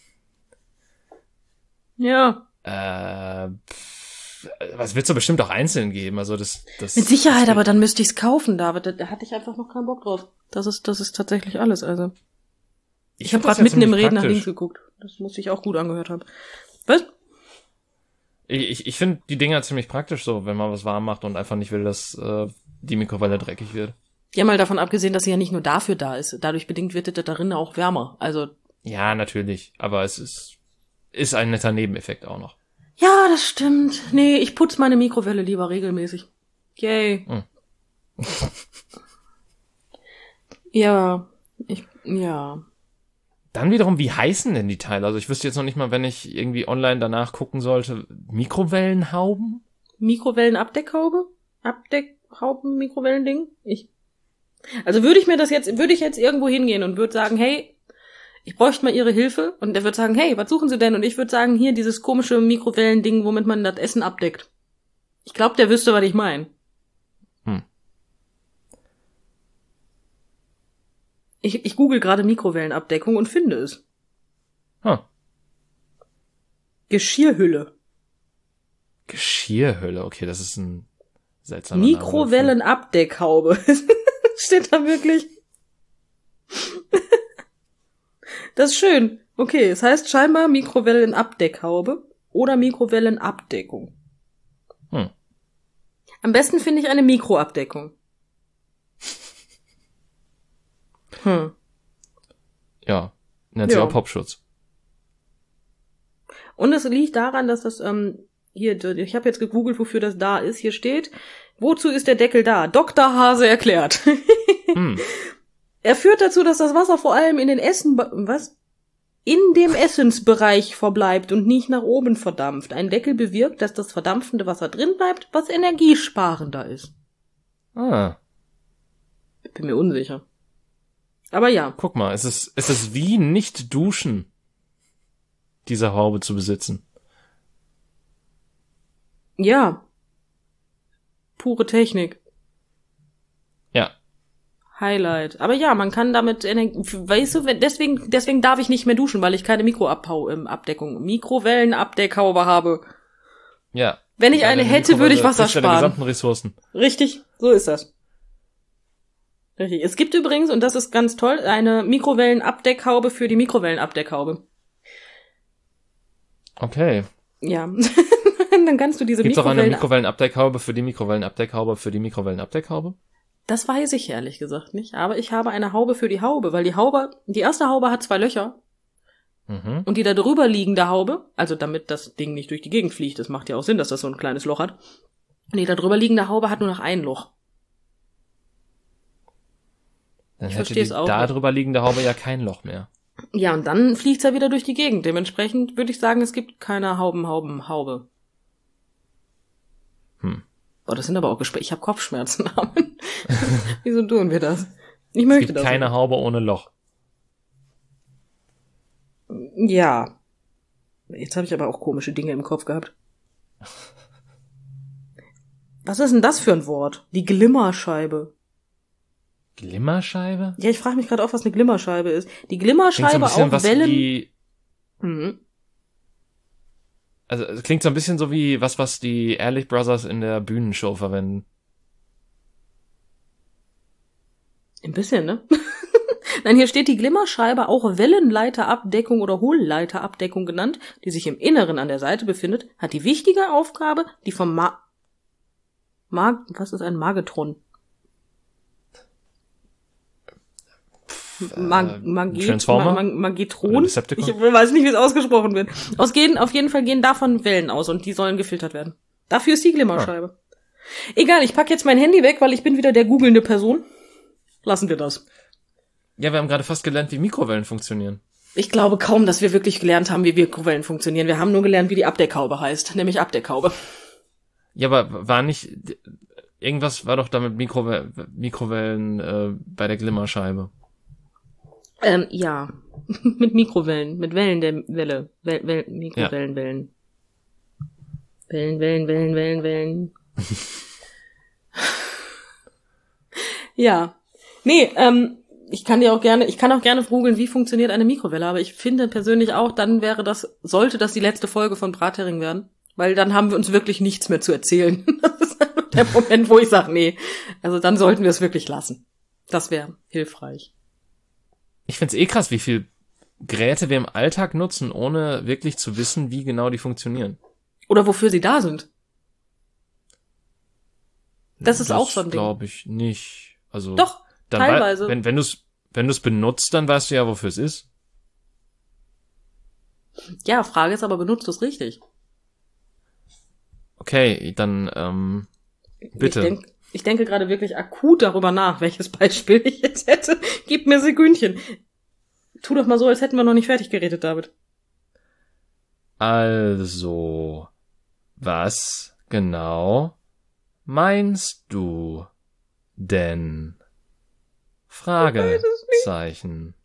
Ja. Äh, pff, was wird's doch bestimmt auch einzeln geben, also das, das. Mit Sicherheit, das aber dann müsste ich's kaufen, David. Da, da hatte ich einfach noch keinen Bock drauf. Das ist, das ist tatsächlich alles, also. Ich, ich habe gerade mitten im Reden nach links geguckt. Das muss ich auch gut angehört haben. Was? Ich, ich, ich finde die Dinger ziemlich praktisch so, wenn man was warm macht und einfach nicht will, dass äh, die Mikrowelle dreckig wird. Ja, mal davon abgesehen, dass sie ja nicht nur dafür da ist. Dadurch bedingt wird das darin auch wärmer. Also. Ja, natürlich. Aber es ist, ist ein netter Nebeneffekt auch noch. Ja, das stimmt. Nee, ich putze meine Mikrowelle lieber regelmäßig. Yay. Hm. Ja, ich, ja. Dann wiederum, wie heißen denn die Teile? Also ich wüsste jetzt noch nicht mal, wenn ich irgendwie online danach gucken sollte. Mikrowellenhauben? Mikrowellenabdeckhaube? Abdeckhauben, Mikrowellending? Ich. Also würde ich mir das jetzt, würde ich jetzt irgendwo hingehen und würde sagen, hey, ich bräuchte mal Ihre Hilfe. Und der würde sagen, hey, was suchen Sie denn? Und ich würde sagen, hier dieses komische Mikrowellending, womit man das Essen abdeckt. Ich glaube, der wüsste, was ich meine. Hm. Ich, ich google gerade Mikrowellenabdeckung und finde es. Huh. Geschirrhülle. Geschirrhülle, okay, das ist ein Seltsamer Mikrowellenabdeckhaube. Steht da wirklich? Das ist schön. Okay, es heißt scheinbar Mikrowellenabdeckhaube oder Mikrowellenabdeckung. Hm. Am besten finde ich eine Mikroabdeckung. Hm. Ja, nennt sich Ja. auch Popschutz. Und es liegt daran, dass das, ähm, hier, ich habe jetzt gegoogelt, wofür das da ist. Hier steht, wozu ist der Deckel da? Doktor Hase erklärt. hm. Er führt dazu, dass das Wasser vor allem in den Essen, was? In dem Essensbereich verbleibt und nicht nach oben verdampft. Ein Deckel bewirkt, dass das verdampfende Wasser drin bleibt, was energiesparender ist. Ah. Bin mir unsicher. Aber ja. Guck mal, es ist, es ist wie nicht duschen, diese Haube zu besitzen. Ja. Pure Technik. Ja. Highlight. Aber ja, man kann damit, weißt du, deswegen, deswegen darf ich nicht mehr duschen, weil ich keine Mikroabdeckung, Mikrowellenabdeckhaube habe. Ja. Wenn ich eine hätte, würde ich Wasser sparen. Deine gesamten Ressourcen. Richtig, so ist das. Richtig. Es gibt übrigens, und das ist ganz toll, eine Mikrowellenabdeckhaube für die Mikrowellenabdeckhaube. Okay. Ja. Dann kannst du diese Gibt's auch Mikrowellen... eine Mikrowellenabdeckhaube für die Mikrowellenabdeckhaube für die Mikrowellenabdeckhaube? Das weiß ich ehrlich gesagt nicht, aber ich habe eine Haube für die Haube, weil die Haube, die erste Haube hat zwei Löcher. Mhm. Und die da drüber liegende Haube, also damit das Ding nicht durch die Gegend fliegt, das macht ja auch Sinn, dass das so ein kleines Loch hat. Und die da drüber liegende Haube hat nur noch ein Loch. Dann ich hätte die da drüber liegende Haube ja kein Loch mehr. Ja, und dann fliegt's ja wieder durch die Gegend. Dementsprechend würde ich sagen, es gibt keine Hauben-Hauben-Haube. Hm. Oh, das sind aber auch Gespräche. Ich habe Kopfschmerzen. Wieso tun wir das? Ich möchte es gibt das keine nicht. Haube ohne Loch. Ja. Jetzt habe ich aber auch komische Dinge im Kopf gehabt. Was ist denn das für ein Wort? Die Glimmerscheibe. Glimmerscheibe? Ja, ich frage mich gerade auch, was eine Glimmerscheibe ist. Die Glimmerscheibe so auf Wellen... Wie, mhm. Also es klingt so ein bisschen so wie was, was die Ehrlich Brothers in der Bühnenshow verwenden. Ein bisschen, ne? Nein, hier steht die Glimmerscheibe, auch Wellenleiterabdeckung oder Hohlleiterabdeckung genannt, die sich im Inneren an der Seite befindet, hat die wichtige Aufgabe, die vom Ma... Mag... Was ist ein Magetron? Mag, Maget, Transformer? Mag, Magetron? Ich weiß nicht, wie es ausgesprochen wird. Aus gehen, auf jeden Fall gehen davon Wellen aus und die sollen gefiltert werden. Dafür ist die Glimmerscheibe. Ah. Egal, ich pack jetzt mein Handy weg, weil ich bin wieder der googelnde Person. Lassen wir das. Ja, wir haben gerade fast gelernt, wie Mikrowellen funktionieren. Ich glaube kaum, dass wir wirklich gelernt haben, wie Mikrowellen funktionieren. Wir haben nur gelernt, wie die Abdeckhaube heißt, nämlich Abdeckhaube. Ja, aber war nicht... Irgendwas war doch da mit Mikrowe- Mikrowellen äh, bei der Glimmerscheibe. Ähm, ja. Mit Mikrowellen, mit Wellen der Welle. Wel- Wel- Mikrowellenwellen. Ja. Wellen, Wellen, Wellen, Wellen, Wellen. Ja. Nee, ähm, ich kann dir auch gerne, ich kann auch gerne googeln, wie funktioniert eine Mikrowelle, aber ich finde persönlich auch, dann wäre das, sollte das die letzte Folge von Brathering werden, weil dann haben wir uns wirklich nichts mehr zu erzählen. Das ist einfach der Moment, wo ich sage, nee, also dann sollten wir es wirklich lassen. Das wäre hilfreich. Ich find's eh krass, wie viel Geräte wir im Alltag nutzen, ohne wirklich zu wissen, wie genau die funktionieren. Oder wofür sie da sind. Das ist das auch so ein Ding. Glaube ich nicht. Also doch, dann teilweise. Wei- wenn wenn du es wenn du es benutzt, dann weißt du ja, wofür es ist. Ja, Frage ist aber, benutzt du es richtig? Okay, dann ähm, bitte. Ich, denk, ich denke gerade wirklich akut darüber nach, welches Beispiel ich jetzt hätte. Gib mir Sekündchen. Tu doch mal so, als hätten wir noch nicht fertig geredet, David. Also, was genau meinst du denn? Fragezeichen.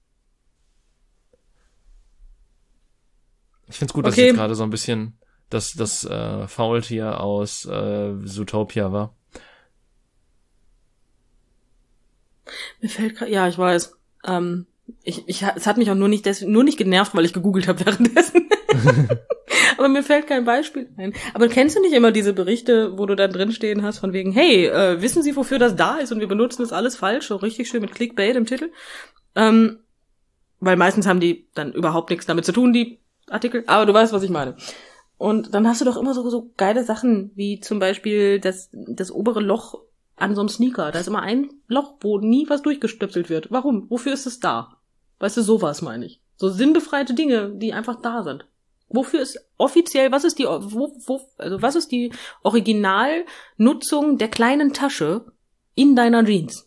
Ich find's gut, dass okay. jetzt gerade so ein bisschen das das äh, Faultier aus äh, Zootopia war. Mir fällt gerade, ja, ich weiß. Ähm, Ich, ich, es hat mich auch nur nicht, des, nur nicht genervt, weil ich gegoogelt habe währenddessen. Aber mir fällt kein Beispiel ein. Aber kennst du nicht immer diese Berichte, wo du dann drinstehen hast von wegen, hey, äh, wissen Sie, wofür das da ist und wir benutzen das alles falsch, so richtig schön mit Clickbait im Titel? Ähm, weil meistens haben die dann überhaupt nichts damit zu tun, die Artikel, aber du weißt, was ich meine. Und dann hast du doch immer so, so geile Sachen, wie zum Beispiel das, das obere Loch an so einem Sneaker. Da ist immer ein Loch, wo nie was durchgestöpselt wird. Warum? Wofür ist es da? Weißt du, sowas meine ich. So sinnbefreite Dinge, die einfach da sind. Wofür ist offiziell, was ist die, wo, wo, also was ist die Originalnutzung der kleinen Tasche in deiner Jeans?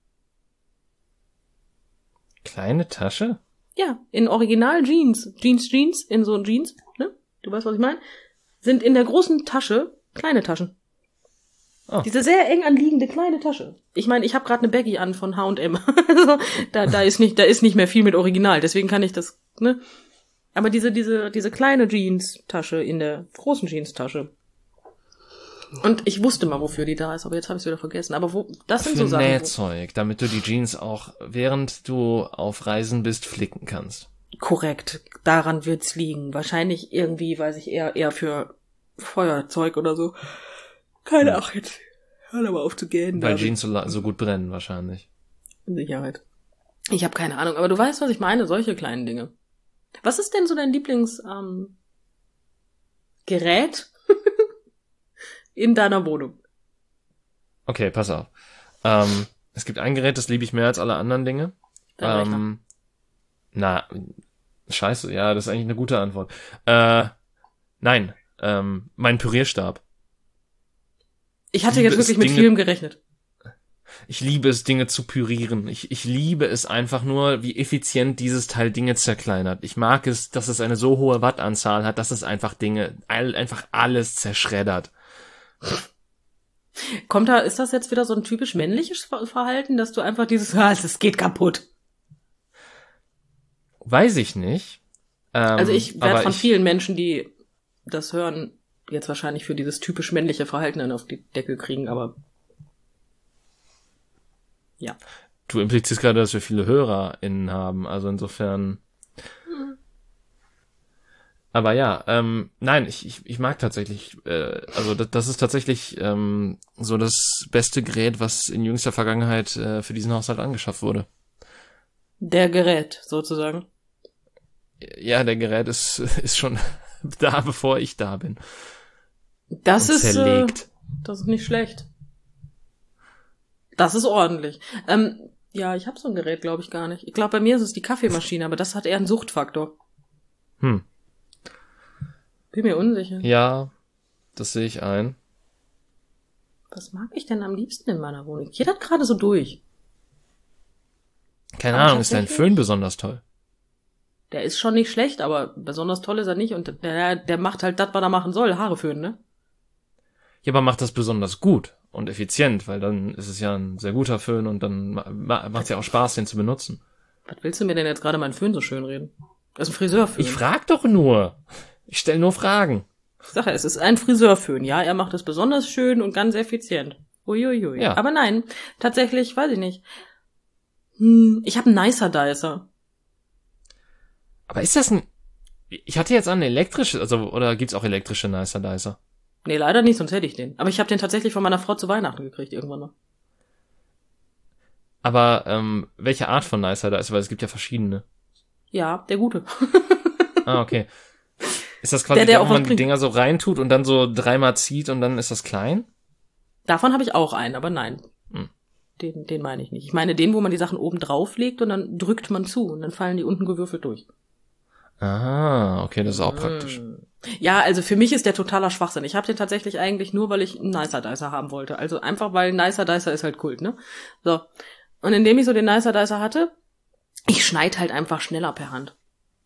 Kleine Tasche? Ja, in Original Jeans, Jeans, Jeans, in so Jeans, ne? Du weißt, was ich meine? Sind in der großen Tasche kleine Taschen. Oh. Diese sehr eng anliegende kleine Tasche. Ich meine, ich habe gerade eine Baggy an von H und M. Also, da, da ist nicht, da ist nicht mehr viel mit Original. Deswegen kann ich das, ne? Aber diese, diese, diese kleine Jeans-Tasche in der großen Jeans-Tasche. Und ich wusste mal, wofür die da ist, aber jetzt habe ich es wieder vergessen. Aber wo, das sind Für so Sachen. Nähzeug, damit du die Jeans auch, während du auf Reisen bist, flicken kannst. Korrekt. Daran wird's liegen. Wahrscheinlich irgendwie, weiß ich, eher, eher für Feuerzeug oder so. Keine Ahnung, jetzt hör aber auf zu gähnen. Weil Jeans so, so gut brennen, wahrscheinlich. In Sicherheit. Ich habe keine Ahnung, aber du weißt, was ich meine, solche kleinen Dinge. Was ist denn so dein Lieblings ähm, Gerät in deiner Wohnung? Okay, pass auf. Ähm, es gibt ein Gerät, das liebe ich mehr als alle anderen Dinge. Ähm, na, scheiße, ja, das ist eigentlich eine gute Antwort. Äh, nein, ähm, mein Pürierstab. Ich hatte jetzt wirklich mit vielem gerechnet. Ich liebe es, Dinge zu pürieren. Ich, ich liebe es einfach nur, wie effizient dieses Teil Dinge zerkleinert. Ich mag es, dass es eine so hohe Wattanzahl hat, dass es einfach Dinge, all, einfach alles zerschreddert. Kommt da, ist das jetzt wieder so ein typisch männliches Verhalten, dass du einfach dieses, ah, es geht kaputt? Weiß ich nicht. Ähm, also ich werde von ich, vielen Menschen, die das hören, jetzt wahrscheinlich für dieses typisch männliche Verhalten dann auf die Deckel kriegen, aber ja. Du implizierst gerade, dass wir viele HörerInnen haben, also insofern. Hm. Aber ja, ähm, nein, ich, ich, ich mag tatsächlich, äh, also das, das ist tatsächlich ähm, so das beste Gerät, was in jüngster Vergangenheit äh, für diesen Haushalt angeschafft wurde. Der Gerät, sozusagen. Ja, der Gerät ist, ist schon da, bevor ich da bin. Das Und ist, zerlegt. Äh, das ist nicht schlecht. Das ist ordentlich. Ähm, ja, ich habe so ein Gerät, glaube ich, gar nicht. Ich glaube, bei mir ist es die Kaffeemaschine, aber das hat eher einen Suchtfaktor. Hm. Bin mir unsicher. Ja, das sehe ich ein. Was mag ich denn am liebsten in meiner Wohnung? Geht das gerade so durch? Keine aber Ahnung, ist dein Föhn besonders toll? Der ist schon nicht schlecht, aber besonders toll ist er nicht. Und der, der macht halt das, was er machen soll. Haare föhnen, ne? Ja, aber macht das besonders gut und effizient, weil dann ist es ja ein sehr guter Föhn und dann macht es ja auch Spaß, den zu benutzen. Was willst du mir denn jetzt gerade meinen Föhn so schön reden? Das ist ein Friseurföhn. Ich frag doch nur. Ich stelle nur Fragen. Ich sage, es ist ein Friseurföhn, ja. Er macht es besonders schön und ganz effizient. Uiuiui. Ja. Aber nein, tatsächlich, weiß ich nicht. Hm, ich habe einen Nicer Dicer. Aber ist das ein... Ich hatte jetzt einen elektrischen, also oder gibt's auch elektrische Nicer Dicer? Nee, leider nicht, sonst hätte ich den. Aber ich habe den tatsächlich von meiner Frau zu Weihnachten gekriegt, irgendwann noch. Aber ähm, welche Art von Nicer Dicer? Weil es gibt ja verschiedene. Ja, der gute. Ah, okay. Ist das quasi, der, der wo man die Dinger so reintut und dann so dreimal zieht und dann ist das klein? Davon habe ich auch einen, aber nein. Hm. Den, den meine ich nicht. Ich meine den, wo man die Sachen oben drauf legt und dann drückt man zu und dann fallen die unten gewürfelt durch. Ah, okay, das ist auch hm. praktisch. Ja, also für mich ist der totaler Schwachsinn. Ich habe den tatsächlich eigentlich nur, weil ich einen Nicer Dicer haben wollte. Also einfach, weil Nicer Dicer ist halt Kult, ne? So. Und indem ich so den Nicer Dicer hatte, ich schneide halt einfach schneller per Hand.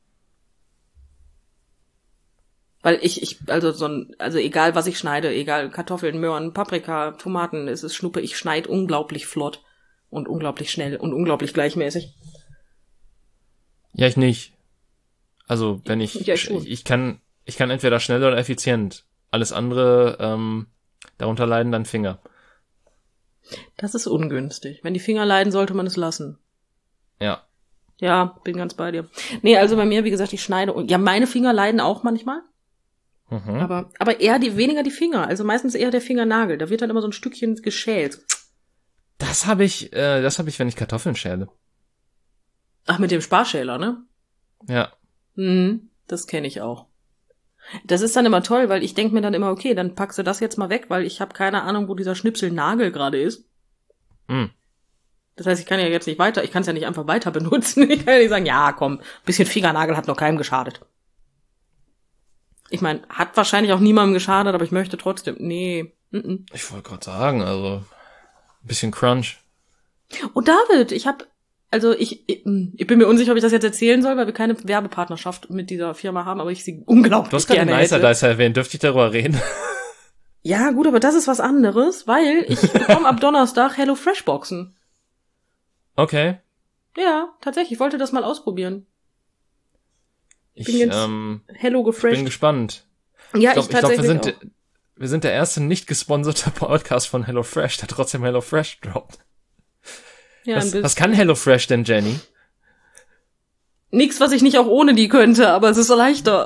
Weil ich, ich, also so ein, also egal was ich schneide, egal Kartoffeln, Möhren, Paprika, Tomaten, es ist Schnuppe, ich schneide unglaublich flott und unglaublich schnell und unglaublich gleichmäßig. Ja, ich nicht. Also, wenn ich, ja, ich, ich kann, ich kann entweder schnell oder effizient. Alles andere, ähm, darunter leiden dann Finger. Das ist ungünstig. Wenn die Finger leiden, sollte man es lassen. Ja. Ja, bin ganz bei dir. Nee, also bei mir, wie gesagt, ich schneide und ja, meine Finger leiden auch manchmal. Mhm. Aber, aber eher die, weniger die Finger. Also meistens eher der Fingernagel. Da wird dann immer so ein Stückchen geschält. Das habe ich, äh, das habe ich, wenn ich Kartoffeln schäle. Ach, mit dem Sparschäler, ne? Ja. Mhm, das kenne ich auch. Das ist dann immer toll, weil ich denke mir dann immer, okay, dann packst du das jetzt mal weg, weil ich habe keine Ahnung, wo dieser Schnipselnagel gerade ist. Mhm. Das heißt, ich kann ja jetzt nicht weiter, ich kann es ja nicht einfach weiter benutzen. Ich kann ja nicht sagen, ja, komm, ein bisschen Fingernagel hat noch keinem geschadet. Ich meine, hat wahrscheinlich auch niemandem geschadet, aber ich möchte trotzdem, nee. N-n. Ich wollte gerade sagen, also ein bisschen Crunch. Oh, David, ich habe, also ich, ich, ich bin mir unsicher, ob ich das jetzt erzählen soll, weil wir keine Werbepartnerschaft mit dieser Firma haben, aber ich sie unglaublich Du hast gerade Nicer Dicer erwähnt, dürfte ich darüber reden? Ja, gut, aber das ist was anderes, weil ich bekomme ab Donnerstag HelloFresh-Boxen. Okay. Ja, tatsächlich, ich wollte das mal ausprobieren. Ich bin jetzt ähm, Hello gefresht. bin gespannt. Ja, ich glaube, ich, tatsächlich ich glaub, wir sind auch. wir sind der erste nicht gesponserte Podcast von HelloFresh, der trotzdem HelloFresh droppt. Ja, was, was kann HelloFresh denn, Jenny? Nix, was ich nicht auch ohne die könnte, aber es ist so leichter.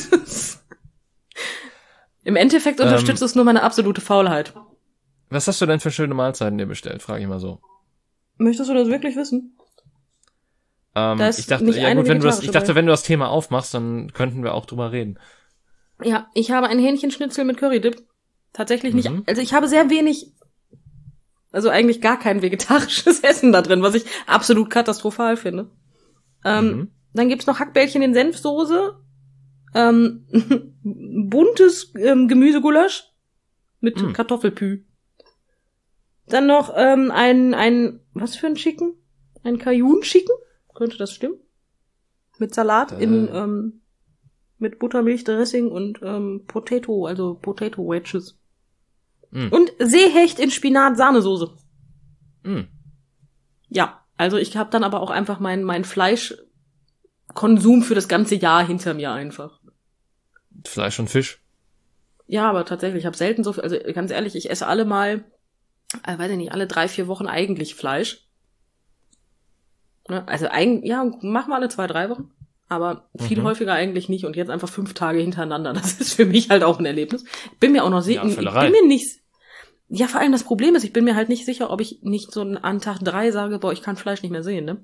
Im Endeffekt unterstützt ähm, es nur meine absolute Faulheit. Was hast du denn für schöne Mahlzeiten dir bestellt, frage ich mal so. Möchtest du das wirklich wissen? Ähm, da ist ich dachte, ja gut, wenn du das, ich dachte, wenn du das Thema aufmachst, dann könnten wir auch drüber reden. Ja, ich habe ein Hähnchenschnitzel mit Currydip. Tatsächlich nicht, mhm. Also ich habe sehr wenig, also eigentlich gar kein vegetarisches Essen da drin, was ich absolut katastrophal finde. Ähm, mhm. Dann gibt's noch Hackbällchen in Senfsoße, ähm, buntes ähm, Gemüsegulasch mit mhm. Kartoffelpü. Dann noch ähm, ein, ein, was für ein Chicken? Ein Cajun-Chicken? Könnte das stimmen? Mit Salat äh. in, ähm, mit Buttermilchdressing und ähm, Potato, also Potato Wedges. Mm. Und Seehecht in Spinat-Sahnesoße. Mm. Ja, also ich habe dann aber auch einfach mein, mein Fleischkonsum für das ganze Jahr hinter mir einfach. Fleisch und Fisch? Ja, aber tatsächlich, ich habe selten so viel, also ganz ehrlich, ich esse alle mal, äh, weiß ich nicht, alle drei, vier Wochen eigentlich Fleisch. Ne? Also eigentlich, ja, machen wir alle zwei, drei Wochen. Aber viel mhm. häufiger eigentlich nicht und jetzt einfach fünf Tage hintereinander. Das ist für mich halt auch ein Erlebnis. Bin mir auch noch sicher, ja, ich bin mir nicht, ja, vor allem das Problem ist, ich bin mir halt nicht sicher, ob ich nicht so an Tag drei sage, boah, ich kann Fleisch nicht mehr sehen, ne?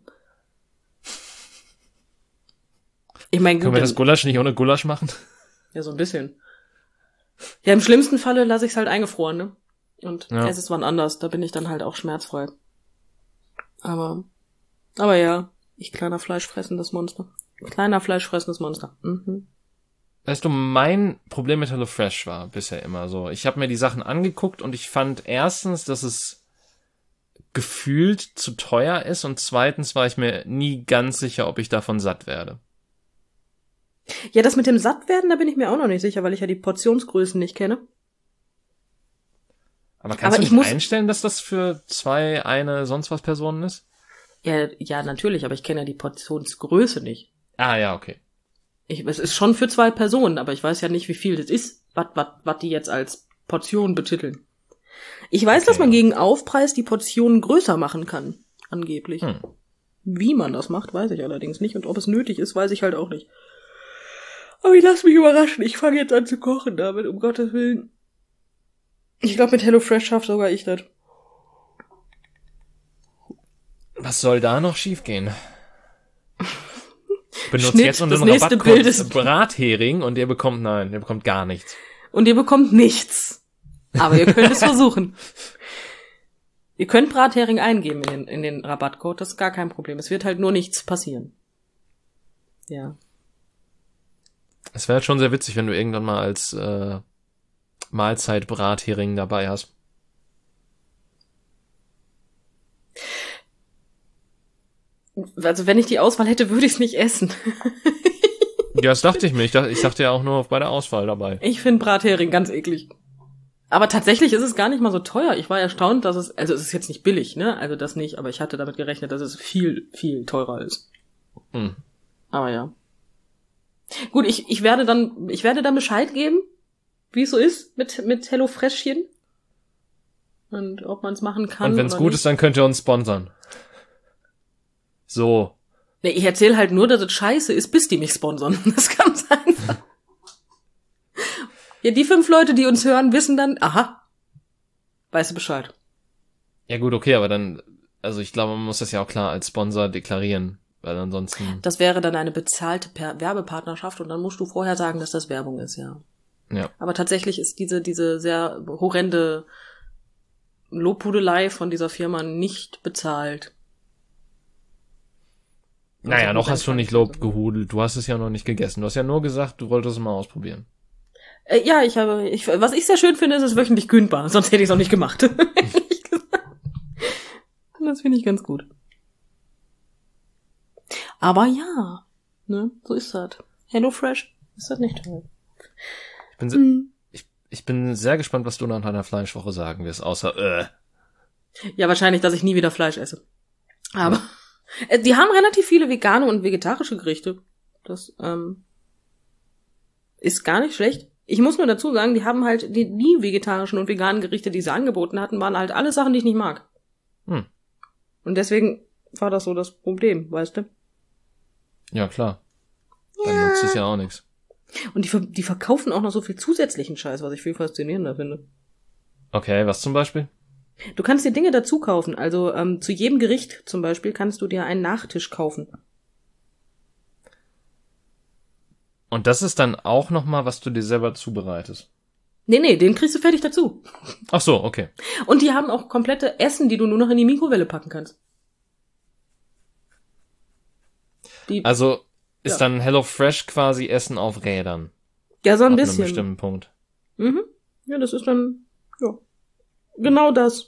Ich meine, können wir das Gulasch nicht ohne Gulasch machen? Ja, so ein bisschen. Ja, im schlimmsten Falle lasse ich es halt eingefroren, ne? Und ja. Es ist wann anders, da bin ich dann halt auch schmerzfrei. Aber, aber ja, ich kleiner fleischfressendes Monster. Kleiner fleischfressendes Monster. Mhm. Weißt du, mein Problem mit HelloFresh war bisher immer so. Ich habe mir die Sachen angeguckt und ich fand erstens, dass es gefühlt zu teuer ist und zweitens war ich mir nie ganz sicher, ob ich davon satt werde. Ja, das mit dem Sattwerden, da bin ich mir auch noch nicht sicher, weil ich ja die Portionsgrößen nicht kenne. Aber kannst Aber du nicht muss... einstellen, dass das für zwei, eine, sonst was Personen ist? Ja, ja, natürlich, aber ich kenne ja die Portionsgröße nicht. Ah, ja, okay. Ich, es ist schon für zwei Personen, aber ich weiß ja nicht, wie viel das ist, was was was die jetzt als Portion betiteln. Ich weiß, okay, dass man ja. gegen Aufpreis die Portionen größer machen kann, angeblich. Hm. Wie man das macht, weiß ich allerdings nicht. Und ob es nötig ist, weiß ich halt auch nicht. Aber ich lasse mich überraschen. Ich fange jetzt an zu kochen damit, um Gottes Willen. Ich glaube, mit HelloFresh schafft sogar ich das. Was soll da noch schiefgehen? Benutzt Schnitt, jetzt unseren Rabattcode Brathering und ihr bekommt, nein, ihr bekommt gar nichts. Und ihr bekommt nichts. Aber ihr könnt es versuchen. Ihr könnt Brathering eingeben in den, in den Rabattcode, das ist gar kein Problem. Es wird halt nur nichts passieren. Ja. Es wäre halt schon sehr witzig, wenn du irgendwann mal als äh, Mahlzeit Brathering dabei hast. Also wenn ich die Auswahl hätte, würde ich es nicht essen. Ja, das dachte ich mir. Ich dachte, ich dachte ja auch nur bei der Auswahl dabei. Ich finde Brathering ganz eklig. Aber tatsächlich ist es gar nicht mal so teuer. Ich war erstaunt, dass es, also es ist jetzt nicht billig, ne? Also das nicht, aber ich hatte damit gerechnet, dass es viel, viel teurer ist. Hm. Aber ja. Gut, ich, ich werde dann, ich werde dann Bescheid geben, wie es so ist mit, mit HelloFreshchen. Und ob man es machen kann. Und wenn es gut nicht. ist, dann könnt ihr uns sponsern. So. Nee, ich erzähle halt nur, dass es scheiße ist, bis die mich sponsern. Das ist ganz einfach. Ja, die fünf Leute, die uns hören, wissen dann, aha, weißt du Bescheid. Ja gut, okay, aber dann, also ich glaube, man muss das ja auch klar als Sponsor deklarieren, weil ansonsten... Das wäre dann eine bezahlte per- Werbepartnerschaft und dann musst du vorher sagen, dass das Werbung ist, ja. Ja. Aber tatsächlich ist diese, diese sehr horrende Lobhudelei von dieser Firma nicht bezahlt. Naja, noch hast du nicht Lob gehudelt. Du hast es ja noch nicht gegessen. Du hast ja nur gesagt, du wolltest es mal ausprobieren. Äh, ja, ich habe, ich, was ich sehr schön finde, ist es wöchentlich kündbar. Sonst hätte ich es auch nicht gemacht. Das finde ich ganz gut. Aber ja, ne, so ist das. HelloFresh, ist das nicht toll? Ich bin, se- hm. ich, ich bin sehr gespannt, was du nach deiner Fleischwoche sagen wirst, außer, äh. Ja, wahrscheinlich, dass ich nie wieder Fleisch esse. Aber, äh, die haben relativ viele vegane und vegetarische Gerichte. Das, ähm, ist gar nicht schlecht. Ich muss nur dazu sagen, die haben halt, die, die vegetarischen und veganen Gerichte, die sie angeboten hatten, waren halt alle Sachen, die ich nicht mag. Hm. Und deswegen war das so das Problem, weißt du? Ja, klar. Dann ja. nutzt es ja auch nichts. Und die, die verkaufen auch noch so viel zusätzlichen Scheiß, was ich viel faszinierender finde. Okay, was zum Beispiel? Du kannst dir Dinge dazu kaufen. Also ähm, zu jedem Gericht zum Beispiel kannst du dir einen Nachtisch kaufen. Und das ist dann auch nochmal, was du dir selber zubereitest? Nee, nee, den kriegst du fertig dazu. Ach so, okay. Und die haben auch komplette Essen, die du nur noch in die Mikrowelle packen kannst. Die, also ist ja. dann HelloFresh quasi Essen auf Rädern? Ja, so ein ab bisschen. Ab einem bestimmten Punkt. Mhm. Ja, das ist dann, ja, genau das.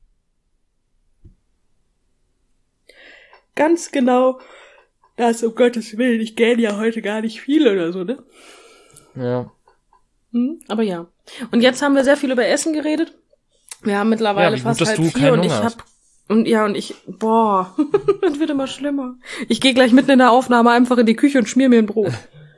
Ganz genau das, um Gottes Willen. Ich gähne ja heute gar nicht viel oder so, ne? Ja. Hm, aber ja. Und jetzt haben wir sehr viel über Essen geredet. Wir haben mittlerweile ja, fast gut, halb vier und ich hab, und ja, und ich, boah, das wird immer schlimmer. Ich gehe gleich mitten in der Aufnahme einfach in die Küche und schmier mir ein Brot.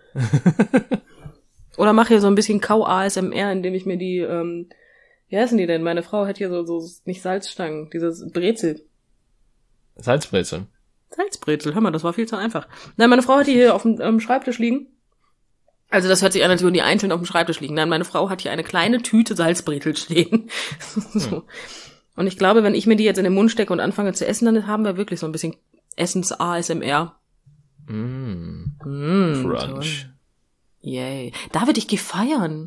Oder mache hier so ein bisschen Kau-A S M R, indem ich mir die, ähm, wie heißen die denn? Meine Frau hat hier so, so, nicht Salzstangen, dieses Brezel. Salzbrezel. Salzbrezel, hör mal, das war viel zu einfach. Nein, meine Frau hat die hier auf dem ähm, Schreibtisch liegen. Also das hört sich an, als würden die einzeln auf dem Schreibtisch liegen. Nein, meine Frau hat hier eine kleine Tüte Salzbrezel stehen. So. Hm. Und ich glaube, wenn ich mir die jetzt in den Mund stecke und anfange zu essen, dann haben wir wirklich so ein bisschen Essens-A S M R. Mm. Mm, Crunch. Toll. Yay. David, ich geh feiern.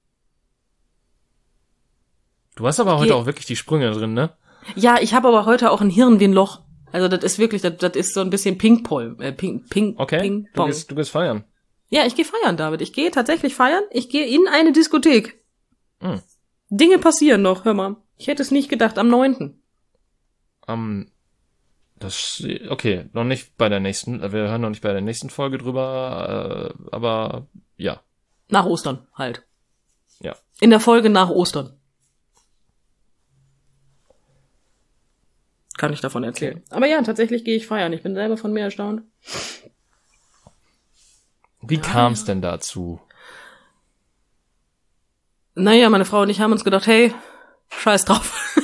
Du hast aber ich heute geh... auch wirklich die Sprünge drin, ne? Ja, ich habe aber heute auch ein Hirn wie ein Loch. Also das ist wirklich, das, das ist so ein bisschen Ping-Pong. Äh, Ping, Ping, okay, Ping du gehst, du gehst feiern. Ja, ich gehe feiern, David. Ich gehe tatsächlich feiern. Ich gehe in eine Diskothek. Mm. Dinge passieren noch, hör mal. Ich hätte es nicht gedacht, am neunten Am, um, das, okay, noch nicht bei der nächsten, wir hören noch nicht bei der nächsten Folge drüber, äh, aber, ja. Nach Ostern, halt. Ja. In der Folge nach Ostern. Kann ich davon erzählen. Okay. Aber ja, tatsächlich gehe ich feiern. Ich bin selber von mir erstaunt. Wie kam es denn dazu? Naja, meine Frau und ich haben uns gedacht, hey, scheiß drauf.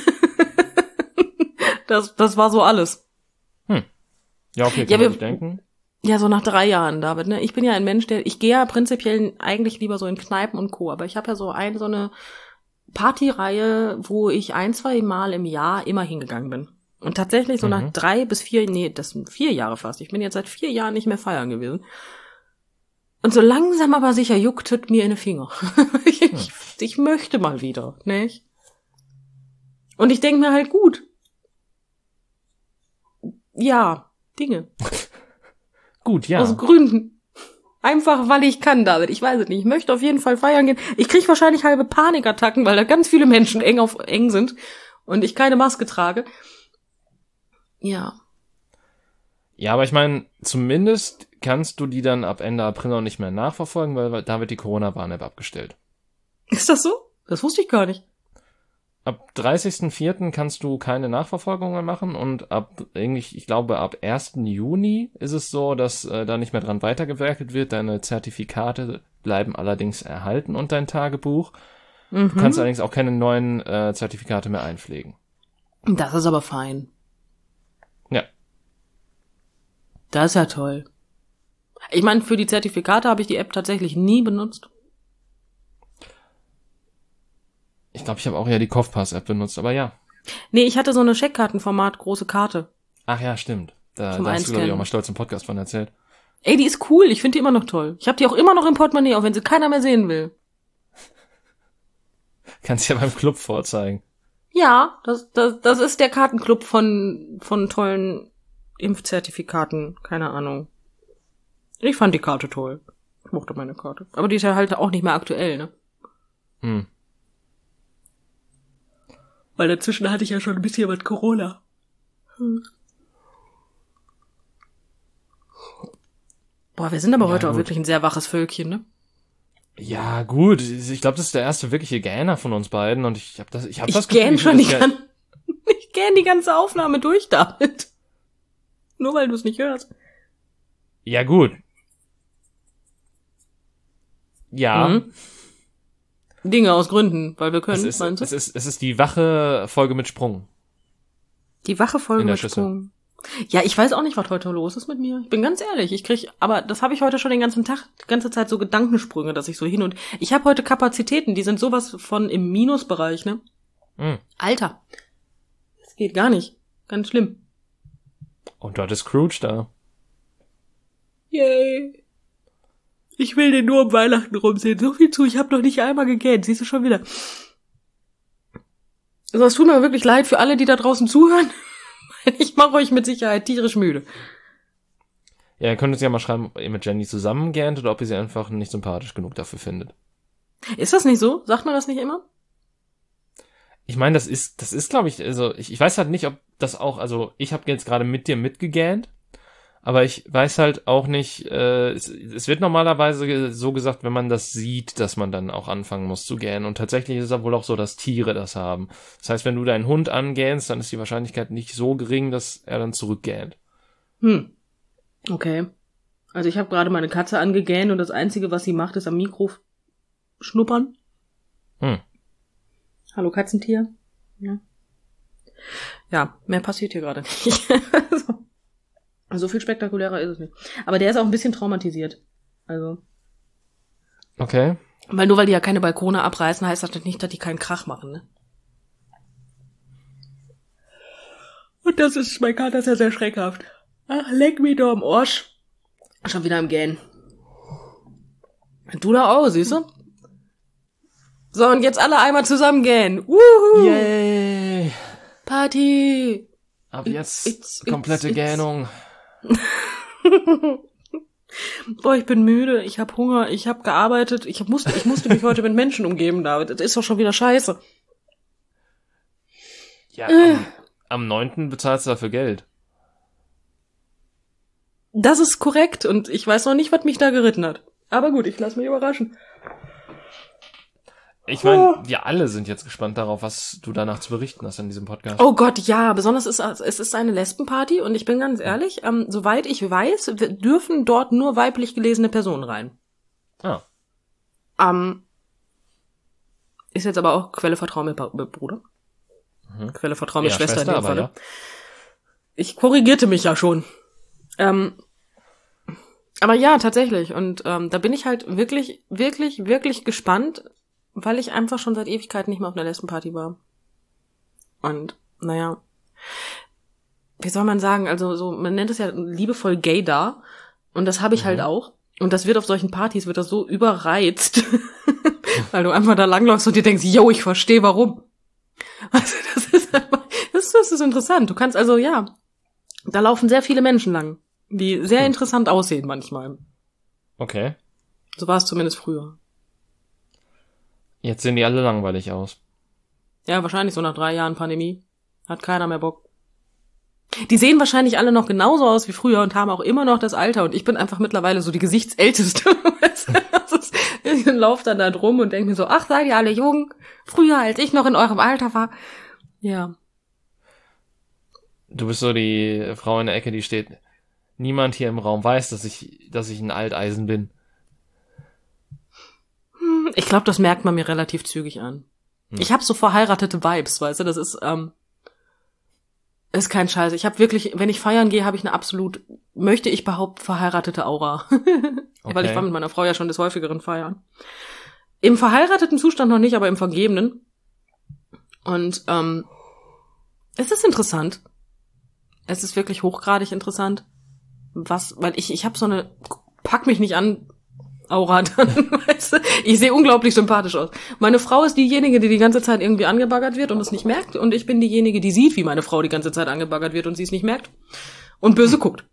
das, das war so alles. Hm. Ja, okay, kann ja, wir ich denken. Ja, so nach drei Jahren, David, ne? Ich bin ja ein Mensch, der, ich gehe ja prinzipiell eigentlich lieber so in Kneipen und Co., aber ich habe ja so ein, so eine Partyreihe, wo ich ein, zwei Mal im Jahr immer hingegangen bin. Und tatsächlich so mhm. nach drei bis vier, nee, das sind vier Jahre fast. Ich bin jetzt seit vier Jahren nicht mehr feiern gewesen. Und so langsam aber sicher juckt mir in den Finger. ich, hm. ich, ich möchte mal wieder, nicht? Und ich denke mir halt, gut. Ja, Dinge. Gut, ja. Aus Gründen. Einfach, weil ich kann, David. Ich weiß es nicht. Ich möchte auf jeden Fall feiern gehen. Ich krieg wahrscheinlich halbe Panikattacken, weil da ganz viele Menschen eng auf eng sind und ich keine Maske trage. Ja. Ja, aber ich meine, zumindest kannst du die dann ab Ende April noch nicht mehr nachverfolgen, weil da wird die Corona-Warn-App abgestellt. Ist das so? Das wusste ich gar nicht. Ab dreißigsten vierten kannst du keine Nachverfolgung mehr machen und ab, eigentlich, ich glaube, ab ersten Juni ist es so, dass äh, da nicht mehr dran weitergewerkelt wird. Deine Zertifikate bleiben allerdings erhalten und dein Tagebuch. Mhm. Du kannst allerdings auch keine neuen äh, Zertifikate mehr einpflegen. Das ist aber fein. Ja. Das ist ja toll. Ich meine, für die Zertifikate habe ich die App tatsächlich nie benutzt. Ich glaube, ich habe auch ja die Kopfpass-App benutzt, aber ja. Nee, ich hatte so eine Scheckkartenformat, große Karte. Ach ja, stimmt. Da, Zum da hast du, glaube ich, auch Einscannen. mal stolz im Podcast von erzählt. Ey, die ist cool. Ich finde die immer noch toll. Ich habe die auch immer noch im Portemonnaie, auch wenn sie keiner mehr sehen will. Kannst ja beim Club vorzeigen. Ja, das, das, das ist der Kartenclub von, von tollen Impfzertifikaten. Keine Ahnung. Ich fand die Karte toll. Ich mochte meine Karte. Aber die ist ja halt auch nicht mehr aktuell, ne? Hm. Weil dazwischen hatte ich ja schon ein bisschen mit Corona. Hm. Boah, wir sind aber Ja, heute gut. auch wirklich ein sehr waches Völkchen, ne? Ja, gut. Ich glaube, das ist der erste wirkliche Gähner von uns beiden und ich habe das, ich habe Ich das gähn ich schon die das ganze, ich gähn die ganze Aufnahme durch damit. Nur weil du es nicht hörst. Ja, gut. Ja. Mhm. Dinge aus Gründen, weil wir Es können, ist, meinst du? es ist, es ist die wache Folge mit Sprung. Die wache Folge in der mit Schüssel. Sprung. Ja, ich weiß auch nicht, was heute los ist mit mir. Ich bin ganz ehrlich, ich krieg, aber das habe ich heute schon den ganzen Tag, die ganze Zeit so Gedankensprünge, dass ich so hin und, ich habe heute Kapazitäten, die sind sowas von im Minusbereich, ne? Mhm. Alter. Das geht gar nicht. Ganz schlimm. Und dort ist Scrooge da. Yay. Ich will den nur um Weihnachten rumsehen. So viel zu, ich habe noch nicht einmal gegähnt. Siehst du schon wieder. Also es tut mir wirklich leid für alle, die da draußen zuhören. Ich mache euch mit Sicherheit tierisch müde. Ja, ihr könnt uns ja mal schreiben, ob ihr mit Jenny zusammen gähnt oder ob ihr sie einfach nicht sympathisch genug dafür findet. Ist das nicht so? Sagt man das nicht immer? Ich meine, das ist, das ist, glaube ich, also ich, ich weiß halt nicht, ob das auch, also ich habe jetzt gerade mit dir mitgegähnt, aber ich weiß halt auch nicht, äh, es, es wird normalerweise so gesagt, wenn man das sieht, dass man dann auch anfangen muss zu gähnen. Und tatsächlich ist es ja wohl auch so, dass Tiere das haben. Das heißt, wenn du deinen Hund angähnst, dann ist die Wahrscheinlichkeit nicht so gering, dass er dann zurückgähnt. Hm. Okay. Also ich habe gerade meine Katze angegähnt und das Einzige, was sie macht, ist am Mikro schnuppern. Hm. Hallo Katzentier. Ja. Ja, mehr passiert hier gerade nicht. so. so viel spektakulärer ist es nicht. Aber der ist auch ein bisschen traumatisiert. Also. Okay. Weil nur weil die ja keine Balkone abreißen, heißt das nicht, dass die keinen Krach machen, ne? Und das ist, mein Kater ist ja sehr schreckhaft. Ach, leck mich doch am Arsch. Schon wieder im Gähnen. Du da auch, siehst du? So, und jetzt alle einmal zusammen gähnen. Wuhu! Yay! Party! Ab jetzt It's- it's- komplette it's- Gähnung. Boah, ich bin müde, ich hab Hunger, ich hab gearbeitet, ich hab musste, ich musste mich heute mit Menschen umgeben, David. Das ist doch schon wieder scheiße. Ja, am, am neunten bezahlst du dafür Geld. Das ist korrekt und ich weiß noch nicht, was mich da geritten hat. Aber gut, ich lass mich überraschen. Ich meine, wir alle sind jetzt gespannt darauf, was du danach zu berichten hast in diesem Podcast. Oh Gott, ja, besonders ist es ist eine Lesbenparty und ich bin ganz ehrlich, ähm, soweit ich weiß, wir dürfen dort nur weiblich gelesene Personen rein. Ah. Ähm, ist jetzt aber auch Quelle Vertrauen mit, mit Bruder. Mhm. Quelle Vertrauen mit Ja, Schwester, Schwester, in dem aber Falle. ja. Ich korrigierte mich ja schon. Ähm, aber ja, tatsächlich. Und ähm, da bin ich halt wirklich, wirklich, wirklich gespannt, weil ich einfach schon seit Ewigkeiten nicht mehr auf einer Lesbenparty war. Und, naja, wie soll man sagen, also so, man nennt es ja liebevoll Gaydar. Und das habe ich Mhm. halt auch. Und das wird auf solchen Partys, wird das so überreizt, weil du einfach da langläufst und dir denkst, yo, ich verstehe warum. Also das ist einfach, das ist, das ist interessant. Du kannst also, ja, da laufen sehr viele Menschen lang, die sehr Hm. interessant aussehen manchmal. Okay. So war es zumindest früher. Jetzt sehen die alle langweilig aus. Ja, wahrscheinlich so nach drei Jahren Pandemie. Hat keiner mehr Bock. Die sehen wahrscheinlich alle noch genauso aus wie früher und haben auch immer noch das Alter. Und ich bin einfach mittlerweile so die Gesichtsälteste. Ich laufe dann da drum und denke mir so, ach, seid ihr alle jung? Früher, als ich noch in eurem Alter war. Ja. Du bist so die Frau in der Ecke, die steht. Niemand hier im Raum weiß, dass ich, dass ich ein Alteisen bin. Ich glaube, das merkt man mir relativ zügig an. Hm. Ich habe so verheiratete Vibes, weißt du, das ist, ähm, ist kein Scheiß. Ich habe wirklich, wenn ich feiern gehe, habe ich eine absolut möchte ich behaupten, verheiratete Aura. Okay. Weil ich war mit meiner Frau ja schon des häufigeren feiern. Im verheirateten Zustand noch nicht, aber im vergebenen. Und ähm, es ist interessant. Es ist wirklich hochgradig interessant. Was, weil ich, ich habe so eine pack mich nicht an Aura dann, weißt du? Ich sehe unglaublich sympathisch aus. Meine Frau ist diejenige, die die ganze Zeit irgendwie angebaggert wird und es nicht merkt. Und ich bin diejenige, die sieht, wie meine Frau die ganze Zeit angebaggert wird und sie es nicht merkt. Und böse guckt.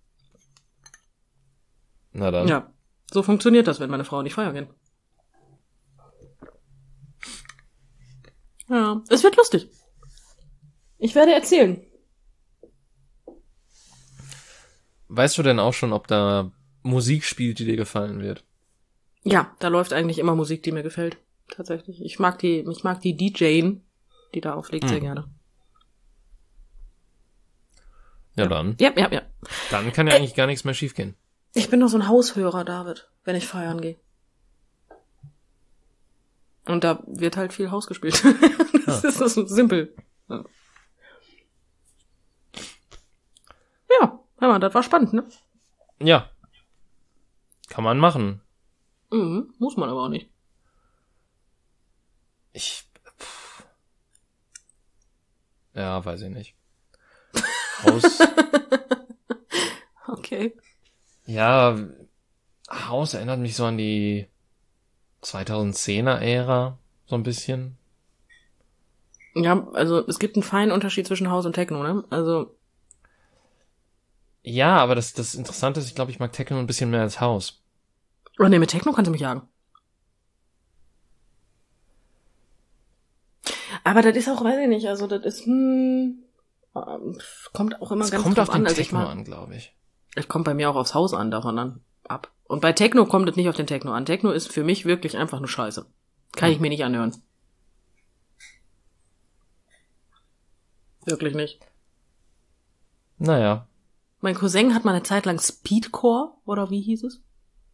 Na dann. Ja, so funktioniert das, wenn meine Frau nicht feiern gehen. Ja, es wird lustig. Ich werde erzählen. Weißt du denn auch schon, ob da Musik spielt, die dir gefallen wird? Ja, da läuft eigentlich immer Musik, die mir gefällt. Tatsächlich. Ich mag die, ich mag die D J, die da auflegt, hm. sehr gerne. Ja, ja, dann. Ja, ja, ja. Dann kann ja eigentlich äh, gar nichts mehr schiefgehen. Ich bin doch so ein Haushörer, David, wenn ich feiern gehe. Und da wird halt viel Haus gespielt. Das ah. ist so simpel. Ja. Ja, hör mal, das war spannend, ne? Ja. Kann man machen. Mhm, muss man aber auch nicht. Ich. Pff. Ja, weiß ich nicht. Haus. Okay. Ja, Haus erinnert mich so an die zweitausendzehner-Ära, so ein bisschen. Ja, also es gibt einen feinen Unterschied zwischen Haus und Techno, ne? Also. Ja, aber das, das Interessante ist, ich glaube, ich mag Techno ein bisschen mehr als Haus. Oh ne, mit Techno kannst du mich jagen. Aber das ist auch, weiß ich nicht, also das ist, hm, kommt auch immer das ganz kommt drauf auf den an. Techno also ich an, glaube ich. Es kommt bei mir auch aufs Haus an, davon dann ab. Und bei Techno kommt es nicht auf den Techno an. Techno ist für mich wirklich einfach eine Scheiße. Kann hm. ich mir nicht anhören. Wirklich nicht. Naja. Mein Cousin hat mal eine Zeit lang Speedcore, oder wie hieß es?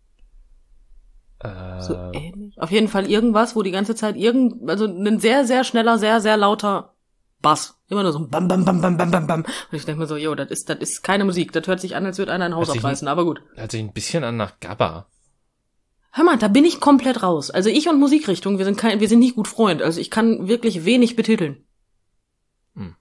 Äh. So ähnlich. Auf jeden Fall irgendwas, wo die ganze Zeit irgend, also ein sehr, sehr schneller, sehr, sehr lauter Bass. Immer nur so ein Bam, Bam, Bam, Bam, Bam, Bam, Bam. Und ich denke mir so, jo, das ist, das ist keine Musik. Das hört sich an, als würde einer ein Haus abreißen, aber gut. Hört sich ein bisschen an nach Gabba. Hör mal, da bin ich komplett raus. Also ich und Musikrichtung, wir sind kein, wir sind nicht gut Freund. Also ich kann wirklich wenig betiteln. Hm.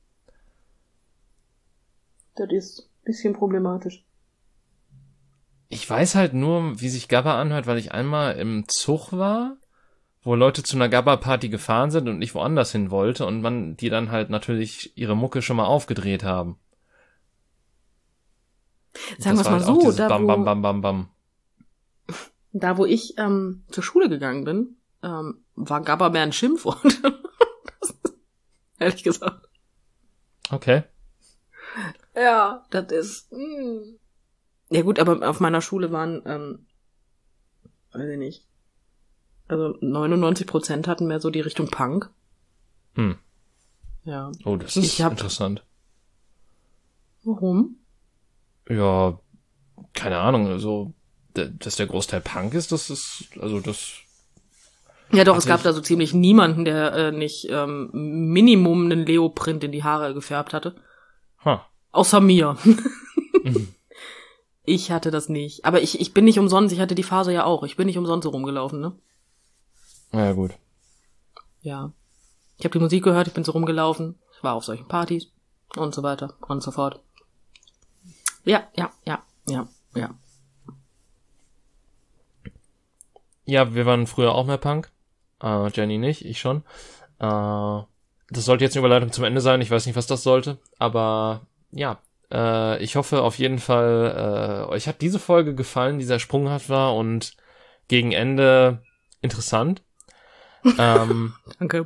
Das ist ein bisschen problematisch. Ich weiß halt nur, wie sich Gabba anhört, weil ich einmal im Zug war, wo Leute zu einer Gabba-Party gefahren sind und ich woanders hin wollte und man die dann halt natürlich ihre Mucke schon mal aufgedreht haben. Sagen wir es mal so, da Bam, Bam, Bam, Bam, Bam. Da wo ich ähm, zur Schule gegangen bin, ähm, war Gabba mehr ein Schimpfwort. Das ist, ehrlich gesagt. Okay. Ja, das ist... Mh. Ja gut, aber auf meiner Schule waren, ähm, weiß ich nicht, also neunundneunzig Prozent hatten mehr so die Richtung Punk. Hm. Ja. Oh, das ist hab, interessant. Warum? Ja, keine Ahnung, also, dass der Großteil Punk ist, das ist, also das... Ja doch, es gab da so ziemlich niemanden, der äh, nicht ähm, Minimum einen Leoprint in die Haare gefärbt hatte. Huh. Außer mir. Ich hatte das nicht. Aber ich, ich bin nicht umsonst, ich hatte die Phase ja auch. Ich bin nicht umsonst so rumgelaufen, ne? Ja, gut. Ja. Ich habe die Musik gehört, ich bin so rumgelaufen. Ich war auf solchen Partys und so weiter und so fort. Ja, ja, ja, ja, ja. Ja, wir waren früher auch mehr Punk. Uh, Jenny nicht, ich schon. Uh, das sollte jetzt eine Überleitung zum Ende sein. Ich weiß nicht, was das sollte. Aber ja, uh, ich hoffe auf jeden Fall, uh, euch hat diese Folge gefallen, die sehr sprunghaft war und gegen Ende interessant. ähm, Danke.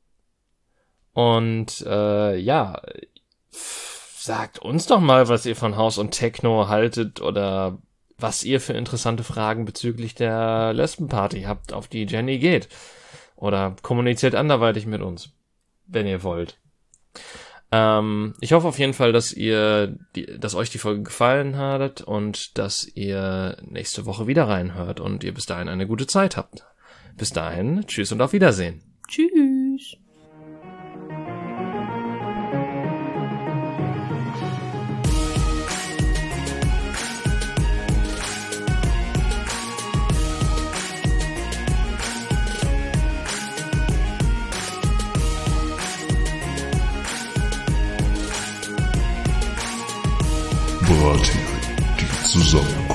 Und äh, ja, sagt uns doch mal, was ihr von House und Techno haltet oder was ihr für interessante Fragen bezüglich der Lesbenparty habt, auf die Jenny geht. Oder kommuniziert anderweitig mit uns, wenn ihr wollt. Ähm, ich hoffe auf jeden Fall, dass ihr, die, dass euch die Folge gefallen hat und dass ihr nächste Woche wieder reinhört und ihr bis dahin eine gute Zeit habt. Bis dahin, tschüss und auf Wiedersehen. Tschüss. Brathering, die Zusammenkunft.